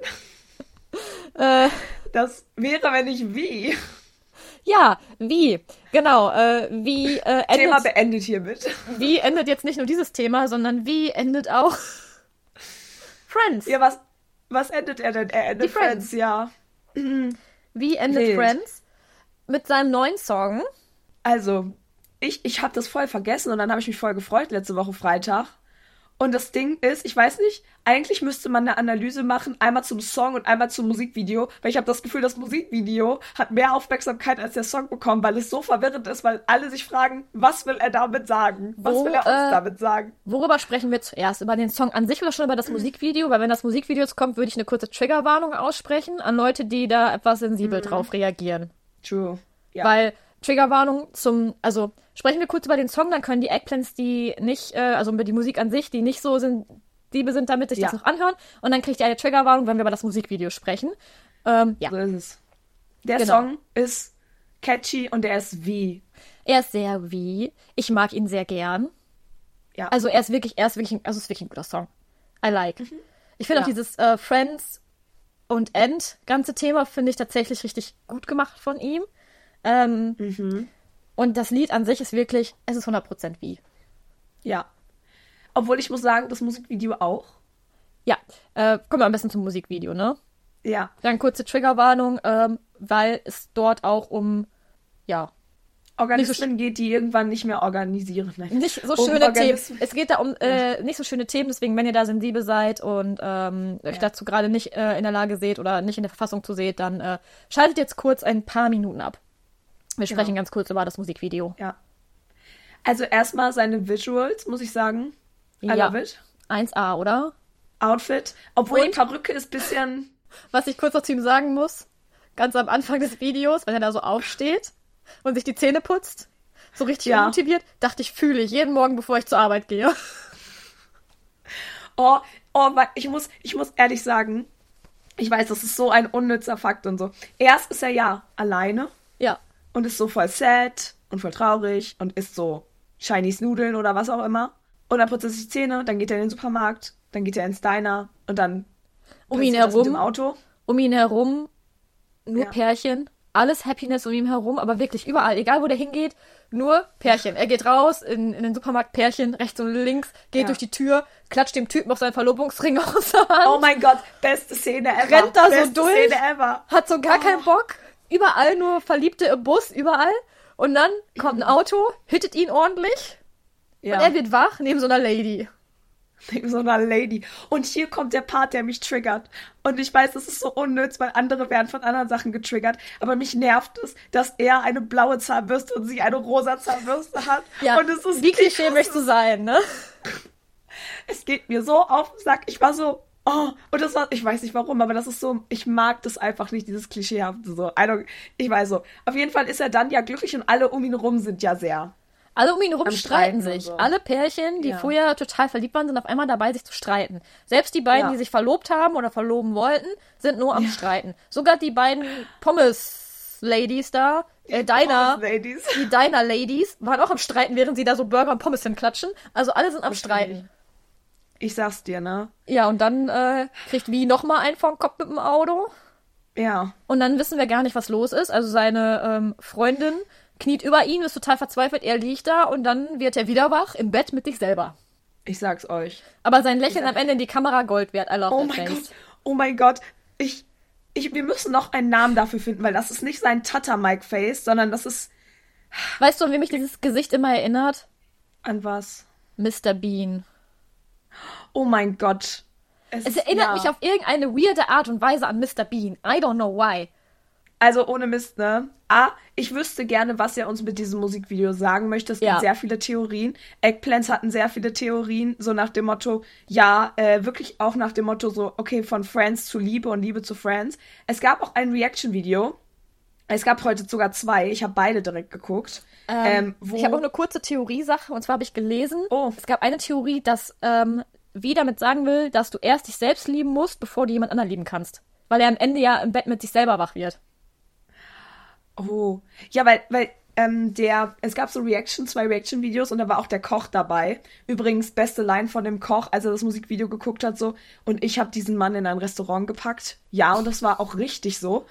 [SPEAKER 2] Das wäre, wenn nicht wie.
[SPEAKER 1] Ja, wie. Genau. Wie endet...
[SPEAKER 2] Thema beendet hiermit.
[SPEAKER 1] Wie endet jetzt nicht nur dieses Thema, sondern wie endet auch Friends.
[SPEAKER 2] Ja, was endet er denn? Er endet Friends, ja.
[SPEAKER 1] Wie endet Friends? Mit seinem neuen Song.
[SPEAKER 2] Also, ich habe das voll vergessen und dann habe ich mich voll gefreut letzte Woche Freitag. Und das Ding ist, ich weiß nicht, eigentlich müsste man eine Analyse machen, einmal zum Song und einmal zum Musikvideo, weil ich habe das Gefühl, das Musikvideo hat mehr Aufmerksamkeit als der Song bekommen, weil es so verwirrend ist, weil alle sich fragen, was will er damit sagen? Was will er uns damit sagen?
[SPEAKER 1] Worüber sprechen wir zuerst? Über den Song an sich oder schon über das Musikvideo? Weil wenn das Musikvideo jetzt kommt, würde ich eine kurze Triggerwarnung aussprechen an Leute, die da etwas sensibel drauf reagieren.
[SPEAKER 2] True. Ja.
[SPEAKER 1] Weil Triggerwarnung also sprechen wir kurz über den Song, dann können die Eggplants, die nicht, also über die Musik an sich, die nicht so sensibel sind, damit sich das noch anhören. Und dann kriegt ihr eine Triggerwarnung, wenn wir über das Musikvideo sprechen. Ja.
[SPEAKER 2] So ist es. Der Song ist catchy und er ist wie.
[SPEAKER 1] Er ist sehr wie. Ich mag ihn sehr gern.
[SPEAKER 2] Ja.
[SPEAKER 1] Also es ist wirklich ein guter Song. I like. Ich finde auch dieses Friends und End ganze Thema finde ich tatsächlich richtig gut gemacht von ihm. Und das Lied an sich ist wirklich, es ist 100% wie.
[SPEAKER 2] Ja. Obwohl ich muss sagen, das Musikvideo auch.
[SPEAKER 1] Ja, kommen wir am besten zum Musikvideo, ne?
[SPEAKER 2] Ja.
[SPEAKER 1] Dann kurze Triggerwarnung, weil es dort auch um,
[SPEAKER 2] Organismen geht, die irgendwann nicht mehr organisieren. Nein.
[SPEAKER 1] Nicht so schöne Themen. Es geht da um nicht so schöne Themen, deswegen, wenn ihr da sensibel seid und euch dazu gerade nicht in der Lage seht oder nicht in der Verfassung zu seht, dann schaltet jetzt kurz ein paar Minuten ab. Wir sprechen ganz kurz über das Musikvideo.
[SPEAKER 2] Ja. Also erstmal seine Visuals, muss ich sagen. I love it.
[SPEAKER 1] 1A, oder?
[SPEAKER 2] Outfit. Obwohl die Perücke ist ein bisschen...
[SPEAKER 1] Was ich kurz noch zu ihm sagen muss, ganz am Anfang des Videos, wenn er da so aufsteht und sich die Zähne putzt, so richtig motiviert, dachte ich, fühle ich jeden Morgen, bevor ich zur Arbeit gehe.
[SPEAKER 2] Ich muss ehrlich sagen, ich weiß, das ist so ein unnützer Fakt und so. Erst ist er alleine.
[SPEAKER 1] Ja.
[SPEAKER 2] Und ist so voll sad und voll traurig und isst so Chinese Nudeln oder was auch immer. Und dann putzt er sich die Zähne, dann geht er in den Supermarkt, dann geht er ins Diner und dann
[SPEAKER 1] um ihn herum,
[SPEAKER 2] mit dem Auto.
[SPEAKER 1] Um ihn herum nur Pärchen, alles Happiness um ihn herum, aber wirklich überall, egal wo der hingeht, nur Pärchen. Er geht raus in den Supermarkt, Pärchen, rechts und links, geht durch die Tür, klatscht dem Typen auf seinen Verlobungsring aus der Hand.
[SPEAKER 2] Oh mein Gott, beste Szene ever.
[SPEAKER 1] Rennt da
[SPEAKER 2] beste
[SPEAKER 1] so durch,
[SPEAKER 2] Szene ever.
[SPEAKER 1] Hat so gar keinen Bock. Überall nur Verliebte im Bus, überall. Und dann kommt ein Auto, hittet ihn ordentlich. Ja. Und er wird wach neben so einer Lady.
[SPEAKER 2] Neben so einer Lady. Und hier kommt der Part, der mich triggert. Und ich weiß, das ist so unnütz, weil andere werden von anderen Sachen getriggert. Aber mich nervt es, dass er eine blaue Zahnbürste und sie eine rosa Zahnbürste hat.
[SPEAKER 1] Ja,
[SPEAKER 2] und es ist
[SPEAKER 1] wie Klischee möchtest du sein, ne?
[SPEAKER 2] Es geht mir so auf den Sack. Ich war so... und das war, ich weiß nicht warum, aber das ist so, ich mag das einfach nicht, dieses Klischeehafte so. Ich weiß so. Auf jeden Fall ist er dann glücklich und alle um ihn rum sind sehr.
[SPEAKER 1] Alle um ihn herum streiten sich.
[SPEAKER 2] So.
[SPEAKER 1] Alle Pärchen, die vorher total verliebt waren, sind auf einmal dabei, sich zu streiten. Selbst die beiden, die sich verlobt haben oder verloben wollten, sind nur am Streiten. Sogar die beiden Pommes-Ladies da, die Diner-Ladies, waren auch am Streiten, während sie da so Burger und Pommes hinklatschen. Also alle sind am Streiten.
[SPEAKER 2] Ich sag's dir, ne?
[SPEAKER 1] Ja, und dann kriegt Wie nochmal einen vor den Kopf mit dem Auto.
[SPEAKER 2] Ja.
[SPEAKER 1] Und dann wissen wir gar nicht, was los ist. Also seine Freundin kniet über ihn, ist total verzweifelt, er liegt da und dann wird er wieder wach im Bett mit sich selber.
[SPEAKER 2] Ich sag's euch.
[SPEAKER 1] Aber sein Lächeln am Ende in die Kamera Gold wert. I love that face.
[SPEAKER 2] Oh mein Gott. Wir müssen noch einen Namen dafür finden, weil das ist nicht sein Tata-Mike-Face, sondern das ist...
[SPEAKER 1] Weißt du, an wen mich dieses Gesicht immer erinnert?
[SPEAKER 2] An was?
[SPEAKER 1] Mr. Bean.
[SPEAKER 2] Oh mein Gott.
[SPEAKER 1] Es erinnert mich auf irgendeine weirde Art und Weise an Mr. Bean. I don't know why.
[SPEAKER 2] Also ohne Mist, ne? Ich wüsste gerne, was er uns mit diesem Musikvideo sagen möchte. Es gibt sehr viele Theorien. Eggplants hatten sehr viele Theorien, so nach dem Motto, wirklich auch nach dem Motto so, okay, von Friends zu Liebe und Liebe zu Friends. Es gab auch ein Reaction-Video. Es gab heute sogar 2. Ich habe beide direkt geguckt.
[SPEAKER 1] Ich habe auch eine kurze Theoriesache, und zwar habe ich gelesen, es gab eine Theorie, dass Wie damit sagen will, dass du erst dich selbst lieben musst, bevor du jemand anderen lieben kannst. Weil er am Ende ja im Bett mit sich selber wach wird.
[SPEAKER 2] Oh. Ja, weil es gab so 2 Reaction-Videos und da war auch der Koch dabei. Übrigens, beste Line von dem Koch, als er das Musikvideo geguckt hat, so, und ich habe diesen Mann in ein Restaurant gepackt. Ja, und das war auch richtig so.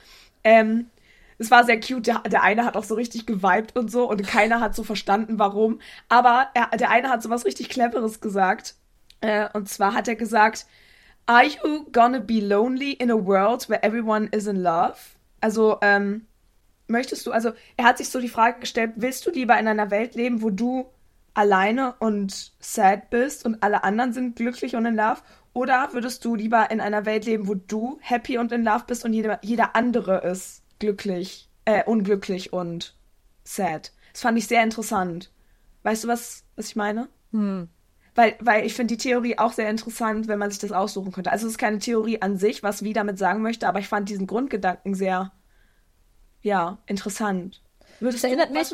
[SPEAKER 2] Es war sehr cute, der eine hat auch so richtig geweibt und so und keiner hat so verstanden, warum. Aber der eine hat so was richtig Cleveres gesagt. Und zwar hat er gesagt, are you gonna be lonely in a world where everyone is in love? Also, er hat sich so die Frage gestellt, willst du lieber in einer Welt leben, wo du alleine und sad bist und alle anderen sind glücklich und in love? Oder würdest du lieber in einer Welt leben, wo du happy und in love bist und jeder andere ist unglücklich und sad? Das fand ich sehr interessant. Weißt du, was ich meine? Weil ich finde die Theorie auch sehr interessant, wenn man sich das aussuchen könnte. Also es ist keine Theorie an sich, was Wie damit sagen möchte, aber ich fand diesen Grundgedanken sehr, ja, interessant.
[SPEAKER 1] Das erinnert mich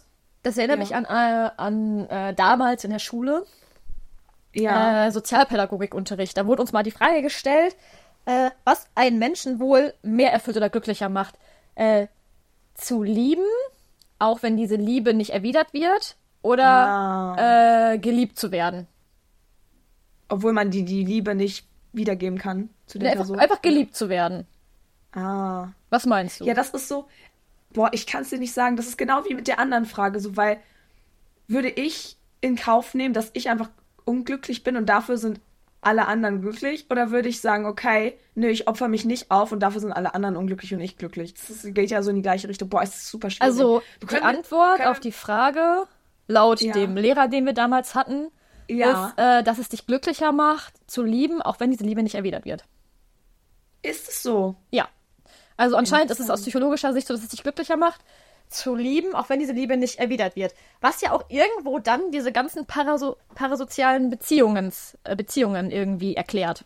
[SPEAKER 1] an damals in der Schule.
[SPEAKER 2] Ja.
[SPEAKER 1] Sozialpädagogikunterricht. Da wurde uns mal die Frage gestellt, was einen Menschen wohl mehr erfüllt oder glücklicher macht. Zu lieben, auch wenn diese Liebe nicht erwidert wird, oder geliebt zu werden.
[SPEAKER 2] Obwohl man die Liebe nicht wiedergeben kann zu der Person.
[SPEAKER 1] Einfach geliebt zu werden.
[SPEAKER 2] Ah.
[SPEAKER 1] Was meinst du?
[SPEAKER 2] Ja, das ist so, ich kann es dir nicht sagen, das ist genau wie mit der anderen Frage, so, weil würde ich in Kauf nehmen, dass ich einfach unglücklich bin und dafür sind alle anderen glücklich, oder würde ich sagen, okay, nö, ich opfer mich nicht auf und dafür sind alle anderen unglücklich und ich glücklich. Geht ja so in die gleiche Richtung. Boah, es ist super schwierig.
[SPEAKER 1] Also, die Antwort auf die Frage, laut dem Lehrer, den wir damals hatten, ist, dass es dich glücklicher macht, zu lieben, auch wenn diese Liebe nicht erwidert wird.
[SPEAKER 2] Ist es so?
[SPEAKER 1] Ja. Also anscheinend ist es aus psychologischer Sicht so, dass es dich glücklicher macht, zu lieben, auch wenn diese Liebe nicht erwidert wird. Was ja auch irgendwo dann diese ganzen parasozialen Beziehungen irgendwie erklärt.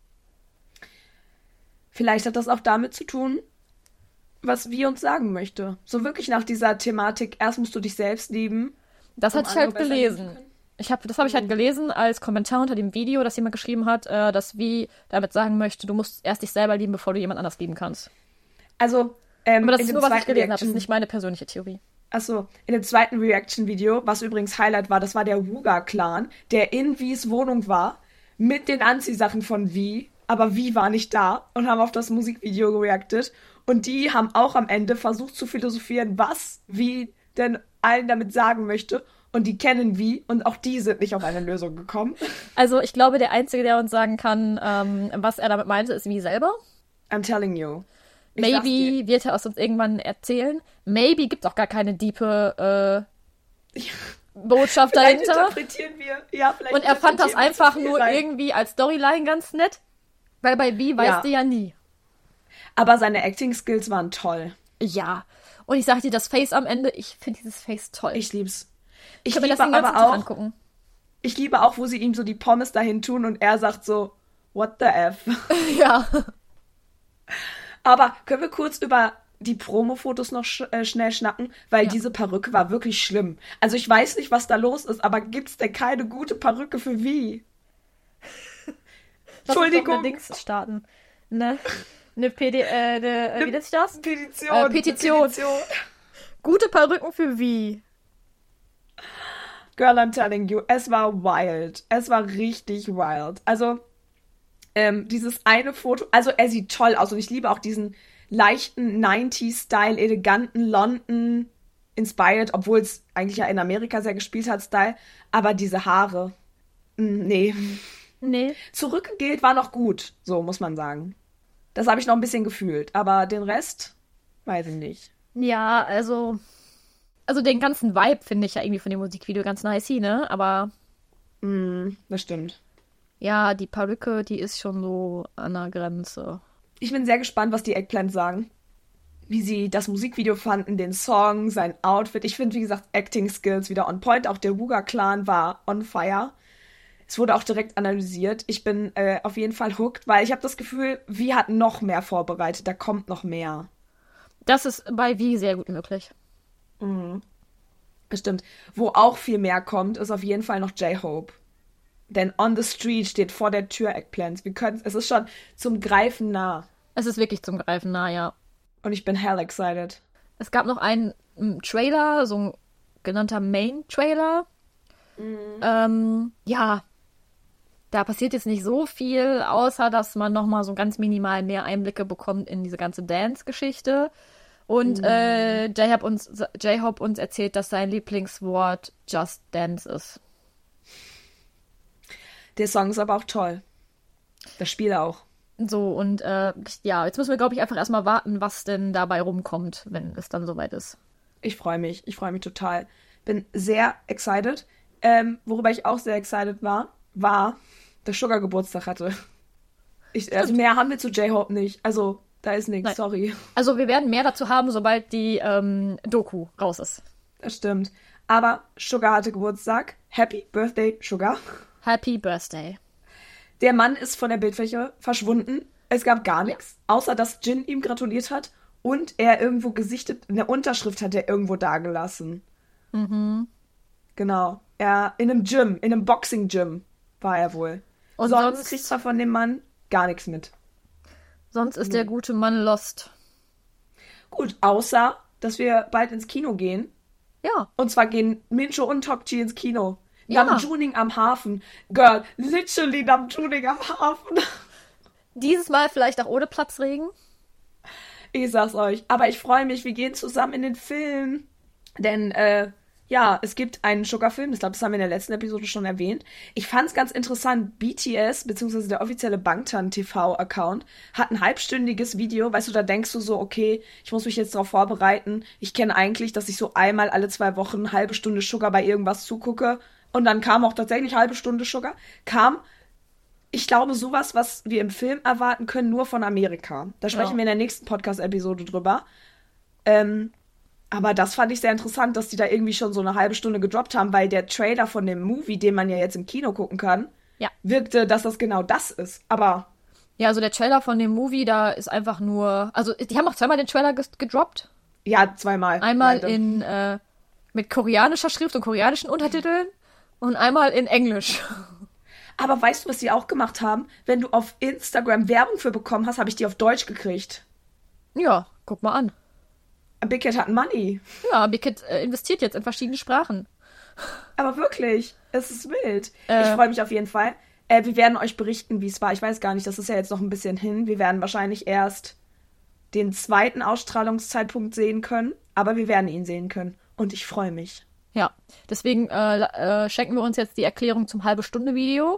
[SPEAKER 2] Vielleicht hat das auch damit zu tun, was wir uns sagen möchte. So wirklich nach dieser Thematik, erst musst du dich selbst lieben.
[SPEAKER 1] Das hatte ich halt gelesen. Das habe ich halt gelesen als Kommentar unter dem Video, das jemand geschrieben hat, dass Wie damit sagen möchte, du musst erst dich selber lieben, bevor du jemand anders lieben kannst.
[SPEAKER 2] Also,
[SPEAKER 1] aber das ist nur, was ich gelesen habe, das ist nicht meine persönliche Theorie.
[SPEAKER 2] Achso, in dem zweiten Reaction-Video, was übrigens Highlight war, das war der Wuga-Clan, der in Wies Wohnung war, mit den Anziehsachen von Wie, aber Wie war nicht da und haben auf das Musikvideo reacted. Und die haben auch am Ende versucht zu philosophieren, was Wie denn allen damit sagen möchte. Und die kennen Wie und auch die sind nicht auf eine Lösung gekommen.
[SPEAKER 1] Also ich glaube, der Einzige, der uns sagen kann, was er damit meinte, ist Wie selber.
[SPEAKER 2] I'm telling you.
[SPEAKER 1] Maybe wird er es uns irgendwann erzählen. Maybe gibt es auch gar keine diepe Botschaft dahinter.
[SPEAKER 2] Interpretieren wir. Ja, vielleicht
[SPEAKER 1] und er fand das einfach nur irgendwie als Storyline ganz nett. Weil bei Wie weißt du ja nie.
[SPEAKER 2] Aber seine Acting-Skills waren toll.
[SPEAKER 1] Ja. Und ich sag dir, das Face am Ende, ich finde dieses Face toll.
[SPEAKER 2] Ich lieb's.
[SPEAKER 1] Ich kann mir das den ganzen Tag angucken.
[SPEAKER 2] Ich liebe auch, wo sie ihm so die Pommes dahin tun und er sagt so, what the F?
[SPEAKER 1] Ja.
[SPEAKER 2] Aber können wir kurz über die Promo-Fotos noch schnell schnacken? Weil diese Perücke war wirklich schlimm. Also ich weiß nicht, was da los ist, aber gibt's denn keine gute Perücke für Wie? Entschuldigung.
[SPEAKER 1] Eine Dings starten. Wie nennt sich das?
[SPEAKER 2] Petition.
[SPEAKER 1] Gute Perücken für Wie?
[SPEAKER 2] Girl, I'm telling you, es war wild. Es war richtig wild. Also, dieses eine Foto, also er sieht toll aus und ich liebe auch diesen leichten 90s-Style, eleganten London-inspired, obwohl es eigentlich ja in Amerika sehr gespielt hat, Style, aber diese Haare, nee. Zurückgegelt war noch gut, so muss man sagen. Das habe ich noch ein bisschen gefühlt, aber den Rest, weiß ich nicht.
[SPEAKER 1] Ja, also den ganzen Vibe finde ich ja irgendwie von dem Musikvideo ganz nice, ne? Aber
[SPEAKER 2] das stimmt.
[SPEAKER 1] Ja, die Perücke, die ist schon so an der Grenze.
[SPEAKER 2] Ich bin sehr gespannt, was die Eggplants sagen. Wie sie das Musikvideo fanden, den Song, sein Outfit. Ich finde, wie gesagt, Acting Skills wieder on point. Auch der Wuga-Clan war on fire. Es wurde auch direkt analysiert. Ich bin auf jeden Fall hooked, weil ich habe das Gefühl, Wie hat noch mehr vorbereitet. Da kommt noch mehr.
[SPEAKER 1] Das ist bei Wie sehr gut möglich.
[SPEAKER 2] Bestimmt. Wo auch viel mehr kommt, ist auf jeden Fall noch J-Hope. Denn On the Street steht vor der Tür Eggplants. Es ist schon zum Greifen nah.
[SPEAKER 1] Es ist wirklich zum Greifen nah, ja.
[SPEAKER 2] Und ich bin hell excited.
[SPEAKER 1] Es gab noch einen Trailer, so ein genannter Main-Trailer. Ja, da passiert jetzt nicht so viel, außer dass man nochmal so ganz minimal mehr Einblicke bekommt in diese ganze Dance-Geschichte. Und J-Hope uns erzählt, dass sein Lieblingswort Just Dance ist.
[SPEAKER 2] Der Song ist aber auch toll. Das Spiel auch.
[SPEAKER 1] So, und jetzt müssen wir, glaube ich, einfach erstmal warten, was denn dabei rumkommt, wenn es dann soweit ist.
[SPEAKER 2] Ich freue mich total. Bin sehr excited. Worüber ich auch sehr excited war, dass Sugar Geburtstag hatte. Also mehr haben wir zu J-Hope nicht. Also, da ist nichts, sorry.
[SPEAKER 1] Also wir werden mehr dazu haben, sobald die Doku raus ist.
[SPEAKER 2] Das stimmt. Aber Sugar hatte Geburtstag. Happy Birthday, Sugar.
[SPEAKER 1] Happy Birthday.
[SPEAKER 2] Der Mann ist von der Bildfläche verschwunden. Es gab gar nichts, außer dass Jin ihm gratuliert hat und er irgendwo gesichtet, eine Unterschrift hat er irgendwo dagelassen.
[SPEAKER 1] Mhm.
[SPEAKER 2] Genau. Er in einem Boxing-Gym war er wohl.
[SPEAKER 1] Und
[SPEAKER 2] sonst kriegt zwar von dem Mann gar nichts mit.
[SPEAKER 1] Sonst ist der gute Mann lost.
[SPEAKER 2] Gut, außer, dass wir bald ins Kino gehen.
[SPEAKER 1] Ja.
[SPEAKER 2] Und zwar gehen Mincho und Tokchi ins Kino.
[SPEAKER 1] Ja.
[SPEAKER 2] Namjooning am Hafen. Girl, literally Namjooning am Hafen.
[SPEAKER 1] Dieses Mal vielleicht auch ohne Platzregen.
[SPEAKER 2] Ich sag's euch. Aber ich freue mich, wir gehen zusammen in den Film. Denn, ja, es gibt einen Sugar-Film. Ich glaube, das haben wir in der letzten Episode schon erwähnt. Ich fand's ganz interessant. BTS, beziehungsweise der offizielle Bangtan TV-Account, hat ein halbstündiges Video. Weißt du, da denkst du so, okay, ich muss mich jetzt darauf vorbereiten. Ich kenne eigentlich, dass ich so einmal alle 2 Wochen eine halbe Stunde Sugar bei irgendwas zugucke. Und dann kam auch tatsächlich halbe Stunde Sugar. Ich glaube, sowas, was wir im Film erwarten können, nur von Amerika. Da sprechen wir in der nächsten Podcast-Episode drüber. Aber das fand ich sehr interessant, dass die da irgendwie schon so eine halbe Stunde gedroppt haben, weil der Trailer von dem Movie, den man ja jetzt im Kino gucken kann, wirkte, dass das genau das ist. Aber
[SPEAKER 1] ja, also der Trailer von dem Movie, da ist einfach nur... Also, die haben auch zweimal den Trailer gedroppt.
[SPEAKER 2] ja, 2-mal.
[SPEAKER 1] Einmal
[SPEAKER 2] leider.
[SPEAKER 1] mit koreanischer Schrift und koreanischen Untertiteln und einmal in Englisch.
[SPEAKER 2] Aber weißt du, was die auch gemacht haben? Wenn du auf Instagram Werbung für bekommen hast, habe ich die auf Deutsch gekriegt.
[SPEAKER 1] Ja, guck mal an.
[SPEAKER 2] Big Cat hat Money.
[SPEAKER 1] Ja, Big Cat investiert jetzt in verschiedene Sprachen.
[SPEAKER 2] Aber wirklich, es ist wild. Ich freue mich auf jeden Fall. Wir werden euch berichten, wie es war. Ich weiß gar nicht, das ist ja jetzt noch ein bisschen hin. Wir werden wahrscheinlich erst den 2. Ausstrahlungszeitpunkt sehen können. Aber wir werden ihn sehen können. Und ich freue mich.
[SPEAKER 1] Ja, deswegen schenken wir uns jetzt die Erklärung zum halbe-Stunde-Video.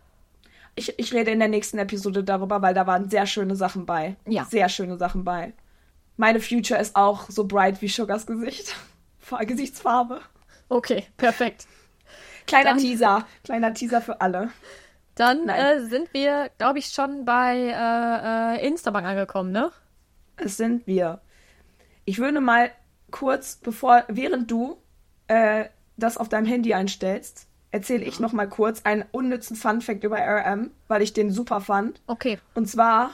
[SPEAKER 2] Ich rede in der nächsten Episode darüber, weil da waren sehr schöne Sachen bei.
[SPEAKER 1] Ja.
[SPEAKER 2] Sehr schöne Sachen bei. Meine Future ist auch so bright wie Sugars Gesicht. Gesichtsfarbe.
[SPEAKER 1] Okay, perfekt.
[SPEAKER 2] Kleiner Teaser für alle.
[SPEAKER 1] Dann sind wir, glaube ich, schon bei Instabank angekommen, ne?
[SPEAKER 2] Es sind wir. Ich würde mal kurz, während du das auf deinem Handy einstellst, erzähle ich noch mal kurz einen unnützen Funfact über RM, weil ich den super fand.
[SPEAKER 1] Okay.
[SPEAKER 2] Und zwar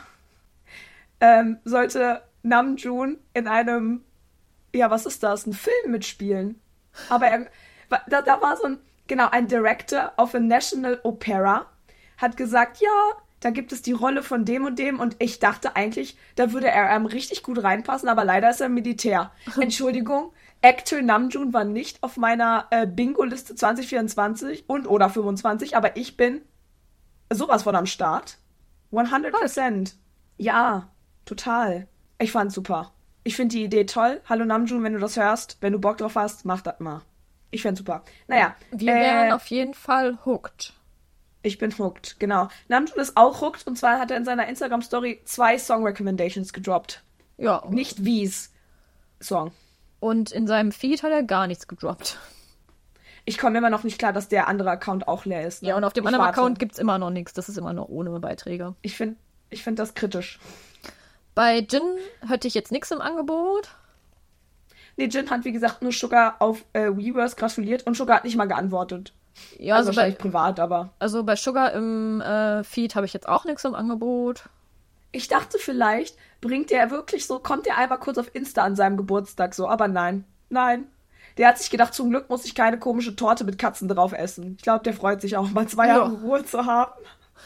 [SPEAKER 2] sollte Namjoon in einem, ja, was ist das, ein Film mitspielen. Aber da war so ein Director of a National Opera, hat gesagt, ja, da gibt es die Rolle von dem und dem und ich dachte eigentlich, da würde RM richtig gut reinpassen, aber leider ist er Militär. Entschuldigung, Actor Namjoon war nicht auf meiner Bingo-Liste 2024 oder 25, aber ich bin sowas von am Start. 100%. Ja, total. Ich fand's super. Ich finde die Idee toll. Hallo Namjoon, wenn du das hörst, wenn du Bock drauf hast, mach das mal. Ich find's super. Naja.
[SPEAKER 1] Wir wären auf jeden Fall hooked.
[SPEAKER 2] Ich bin hooked, genau. Namjoon ist auch hooked und zwar hat er in seiner Instagram-Story 2 Song-Recommendations gedroppt.
[SPEAKER 1] Ja.
[SPEAKER 2] Nicht Wies Song.
[SPEAKER 1] Und in seinem Feed hat er gar nichts gedroppt.
[SPEAKER 2] Ich komme immer noch nicht klar, dass der andere Account auch leer ist. Ne?
[SPEAKER 1] Ja, und auf dem anderen Account gibt's immer noch nichts. Das ist immer noch ohne Beiträge.
[SPEAKER 2] Ich find das kritisch.
[SPEAKER 1] Bei Jin hatte ich jetzt nichts im Angebot.
[SPEAKER 2] Nee, Jin hat, wie gesagt, nur Sugar auf Weverse gratuliert und Sugar hat nicht mal geantwortet.
[SPEAKER 1] Ja,
[SPEAKER 2] also wahrscheinlich privat, aber...
[SPEAKER 1] Also bei Sugar im Feed habe ich jetzt auch nichts im Angebot.
[SPEAKER 2] Ich dachte vielleicht, kommt der einmal kurz auf Insta an seinem Geburtstag so, aber nein. Nein. Der hat sich gedacht, zum Glück muss ich keine komische Torte mit Katzen drauf essen. Ich glaube, der freut sich auch mal 2 Jahre Ruhe zu haben.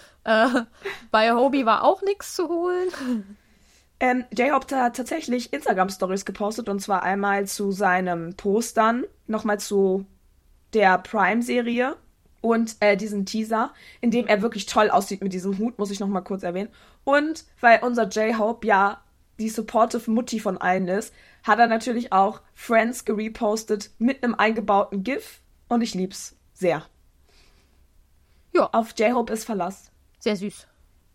[SPEAKER 1] Bei Hobie war auch nichts zu holen.
[SPEAKER 2] J-Hope hat tatsächlich Instagram-Stories gepostet und zwar einmal zu seinem Postern, nochmal zu der Prime-Serie und diesen Teaser, in dem er wirklich toll aussieht mit diesem Hut, muss ich nochmal kurz erwähnen. Und weil unser J-Hope ja die supportive Mutti von allen ist, hat er natürlich auch Friends gerepostet mit einem eingebauten GIF und ich lieb's sehr.
[SPEAKER 1] Ja.
[SPEAKER 2] Auf J-Hope ist Verlass.
[SPEAKER 1] Sehr süß.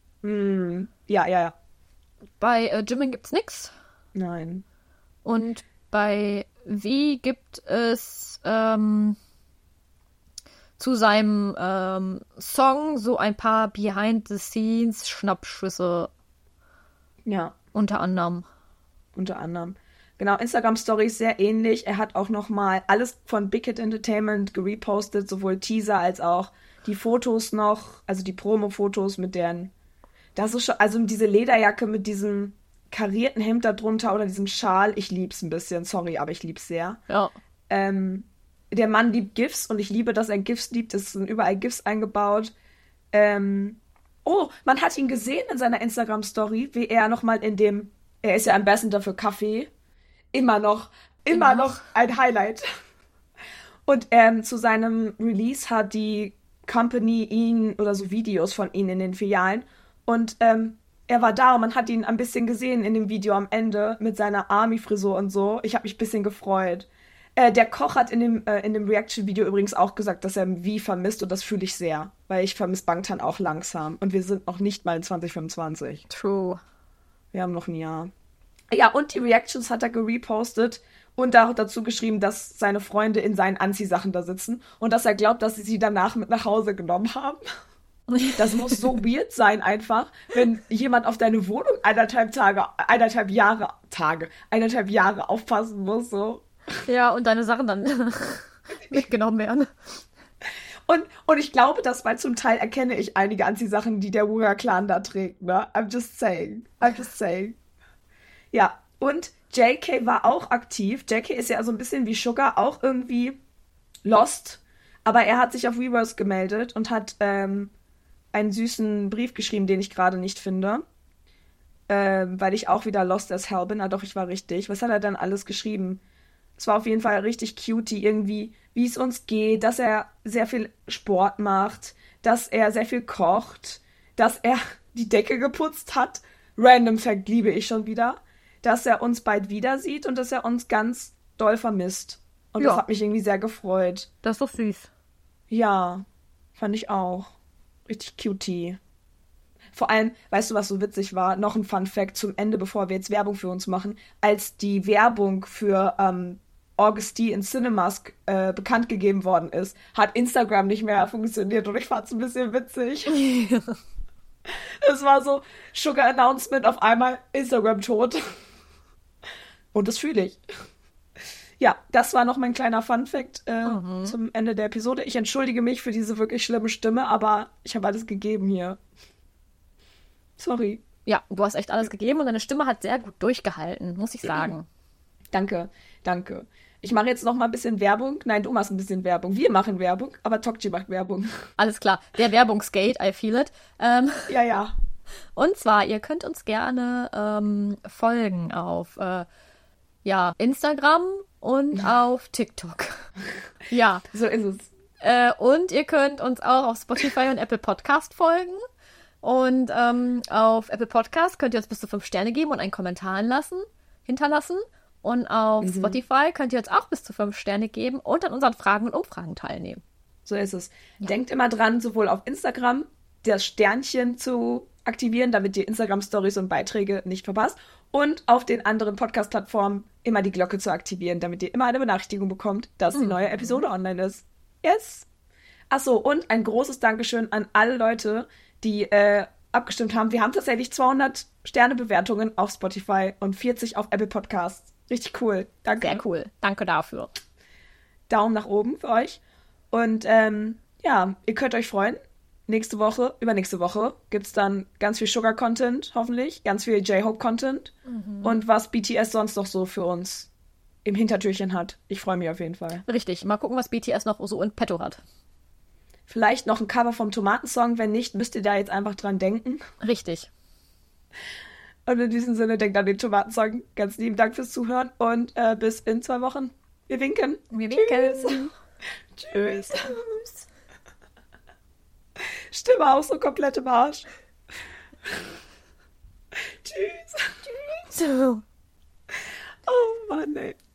[SPEAKER 2] Ja.
[SPEAKER 1] Bei Jimin gibt's nix.
[SPEAKER 2] Nein.
[SPEAKER 1] Und bei V gibt es zu seinem Song so ein paar Behind-the-Scenes-Schnappschüsse.
[SPEAKER 2] Ja.
[SPEAKER 1] Unter anderem.
[SPEAKER 2] Genau, Instagram-Stories sehr ähnlich. Er hat auch nochmal alles von Big Hit Entertainment gerepostet, sowohl Teaser als auch die Fotos noch, also die Promo-Fotos mit deren, das ist schon, also diese Lederjacke mit diesem karierten Hemd da drunter oder diesem Schal, ich lieb's ein bisschen, sorry, aber ich lieb's sehr.
[SPEAKER 1] Ja.
[SPEAKER 2] Der Mann liebt GIFs und ich liebe, dass er GIFs liebt, es sind überall GIFs eingebaut. Man hat ihn gesehen in seiner Instagram-Story, wie er nochmal er ist ja Ambassador für Kaffee, immer noch ein Highlight. Und zu seinem Release hat die Company ihn oder so Videos von ihm in den Filialen. Und er war da und man hat ihn ein bisschen gesehen in dem Video am Ende mit seiner Army-Frisur und so. Ich habe mich ein bisschen gefreut. Der Koch hat in dem Reaction-Video übrigens auch gesagt, dass er Wie vermisst und das fühle ich sehr. Weil ich vermisse Bangtan auch langsam. Und wir sind noch nicht mal in 2025.
[SPEAKER 1] True.
[SPEAKER 2] Wir haben noch ein Jahr. Ja, und die Reactions hat er gerepostet und auch dazu geschrieben, dass seine Freunde in seinen Anziehsachen da sitzen und dass er glaubt, dass sie danach mit nach Hause genommen haben. Das muss so weird sein einfach, wenn jemand auf deine Wohnung 1,5 Jahre aufpassen muss, so.
[SPEAKER 1] Ja, und deine Sachen dann mitgenommen werden.
[SPEAKER 2] Und ich glaube, dass weil zum Teil erkenne ich einige Anziehsachen, die der Wura-Clan da trägt, ne? I'm just saying. Ja, und JK war auch aktiv. JK ist ja so ein bisschen wie Sugar, auch irgendwie lost. Aber er hat sich auf Weverse gemeldet und hat einen süßen Brief geschrieben, den ich gerade nicht finde. Weil ich auch wieder lost as hell bin. Ah doch, ich war richtig. Was hat er dann alles geschrieben? Es war auf jeden Fall richtig cutie irgendwie, wie es uns geht, dass er sehr viel Sport macht, dass er sehr viel kocht, dass er die Decke geputzt hat. Random Fact liebe ich schon wieder. Dass er uns bald wieder sieht und dass er uns ganz doll vermisst. Und das hat mich irgendwie sehr gefreut.
[SPEAKER 1] Das ist doch süß.
[SPEAKER 2] Ja, fand ich auch. Richtig cutie. Vor allem, weißt du, was so witzig war? Noch ein Fun Fact zum Ende, bevor wir jetzt Werbung für uns machen. Als die Werbung für August D in Cinemas bekannt gegeben worden ist, hat Instagram nicht mehr funktioniert und ich fand es ein bisschen witzig. Es war so Sugar Announcement, auf einmal Instagram tot. Und das fühle ich. Ja, das war noch mein kleiner Funfact zum Ende der Episode. Ich entschuldige mich für diese wirklich schlimme Stimme, aber ich habe alles gegeben hier. Sorry.
[SPEAKER 1] Ja, du hast echt alles gegeben und deine Stimme hat sehr gut durchgehalten, muss ich sagen.
[SPEAKER 2] Danke. Ich mache jetzt noch mal ein bisschen Werbung. Nein, du machst ein bisschen Werbung. Wir machen Werbung, aber Tokchi macht Werbung.
[SPEAKER 1] Alles klar. Der Werbungsgate, I feel it.
[SPEAKER 2] Ja.
[SPEAKER 1] Und zwar, ihr könnt uns gerne folgen auf Instagram und auf TikTok. Ja.
[SPEAKER 2] So ist es.
[SPEAKER 1] Und ihr könnt uns auch auf Spotify und Apple Podcast folgen. Und auf Apple Podcast könnt ihr uns bis zu 5 Sterne geben und einen Kommentar hinterlassen. Und auf Spotify könnt ihr uns auch bis zu 5 Sterne geben und an unseren Fragen und Umfragen teilnehmen.
[SPEAKER 2] So ist es. Ja. Denkt immer dran, sowohl auf Instagram das Sternchen zu aktivieren, damit ihr Instagram-Stories und Beiträge nicht verpasst. Und auf den anderen Podcast-Plattformen immer die Glocke zu aktivieren, damit ihr immer eine Benachrichtigung bekommt, dass die neue Episode online ist. Yes! Achso, und ein großes Dankeschön an alle Leute, die abgestimmt haben. Wir haben tatsächlich 200 Sternebewertungen auf Spotify und 40 auf Apple Podcasts. Richtig cool. Danke.
[SPEAKER 1] Sehr cool. Danke dafür.
[SPEAKER 2] Daumen nach oben für euch. Und ihr könnt euch freuen. Übernächste Woche gibt's dann ganz viel Sugar-Content, hoffentlich. Ganz viel J-Hope-Content. Und was BTS sonst noch so für uns im Hintertürchen hat. Ich freue mich auf jeden Fall.
[SPEAKER 1] Richtig. Mal gucken, was BTS noch so in petto hat.
[SPEAKER 2] Vielleicht noch ein Cover vom Tomatensong. Wenn nicht, müsst ihr da jetzt einfach dran denken.
[SPEAKER 1] Richtig.
[SPEAKER 2] Und in diesem Sinne, denkt an den Tomatensong. Ganz lieben Dank fürs Zuhören und bis in 2 Wochen. Wir winken. Tschüss. Stimme auch so komplett im Arsch. Tschüss.
[SPEAKER 1] Tschüss.
[SPEAKER 2] Oh Mann, ey.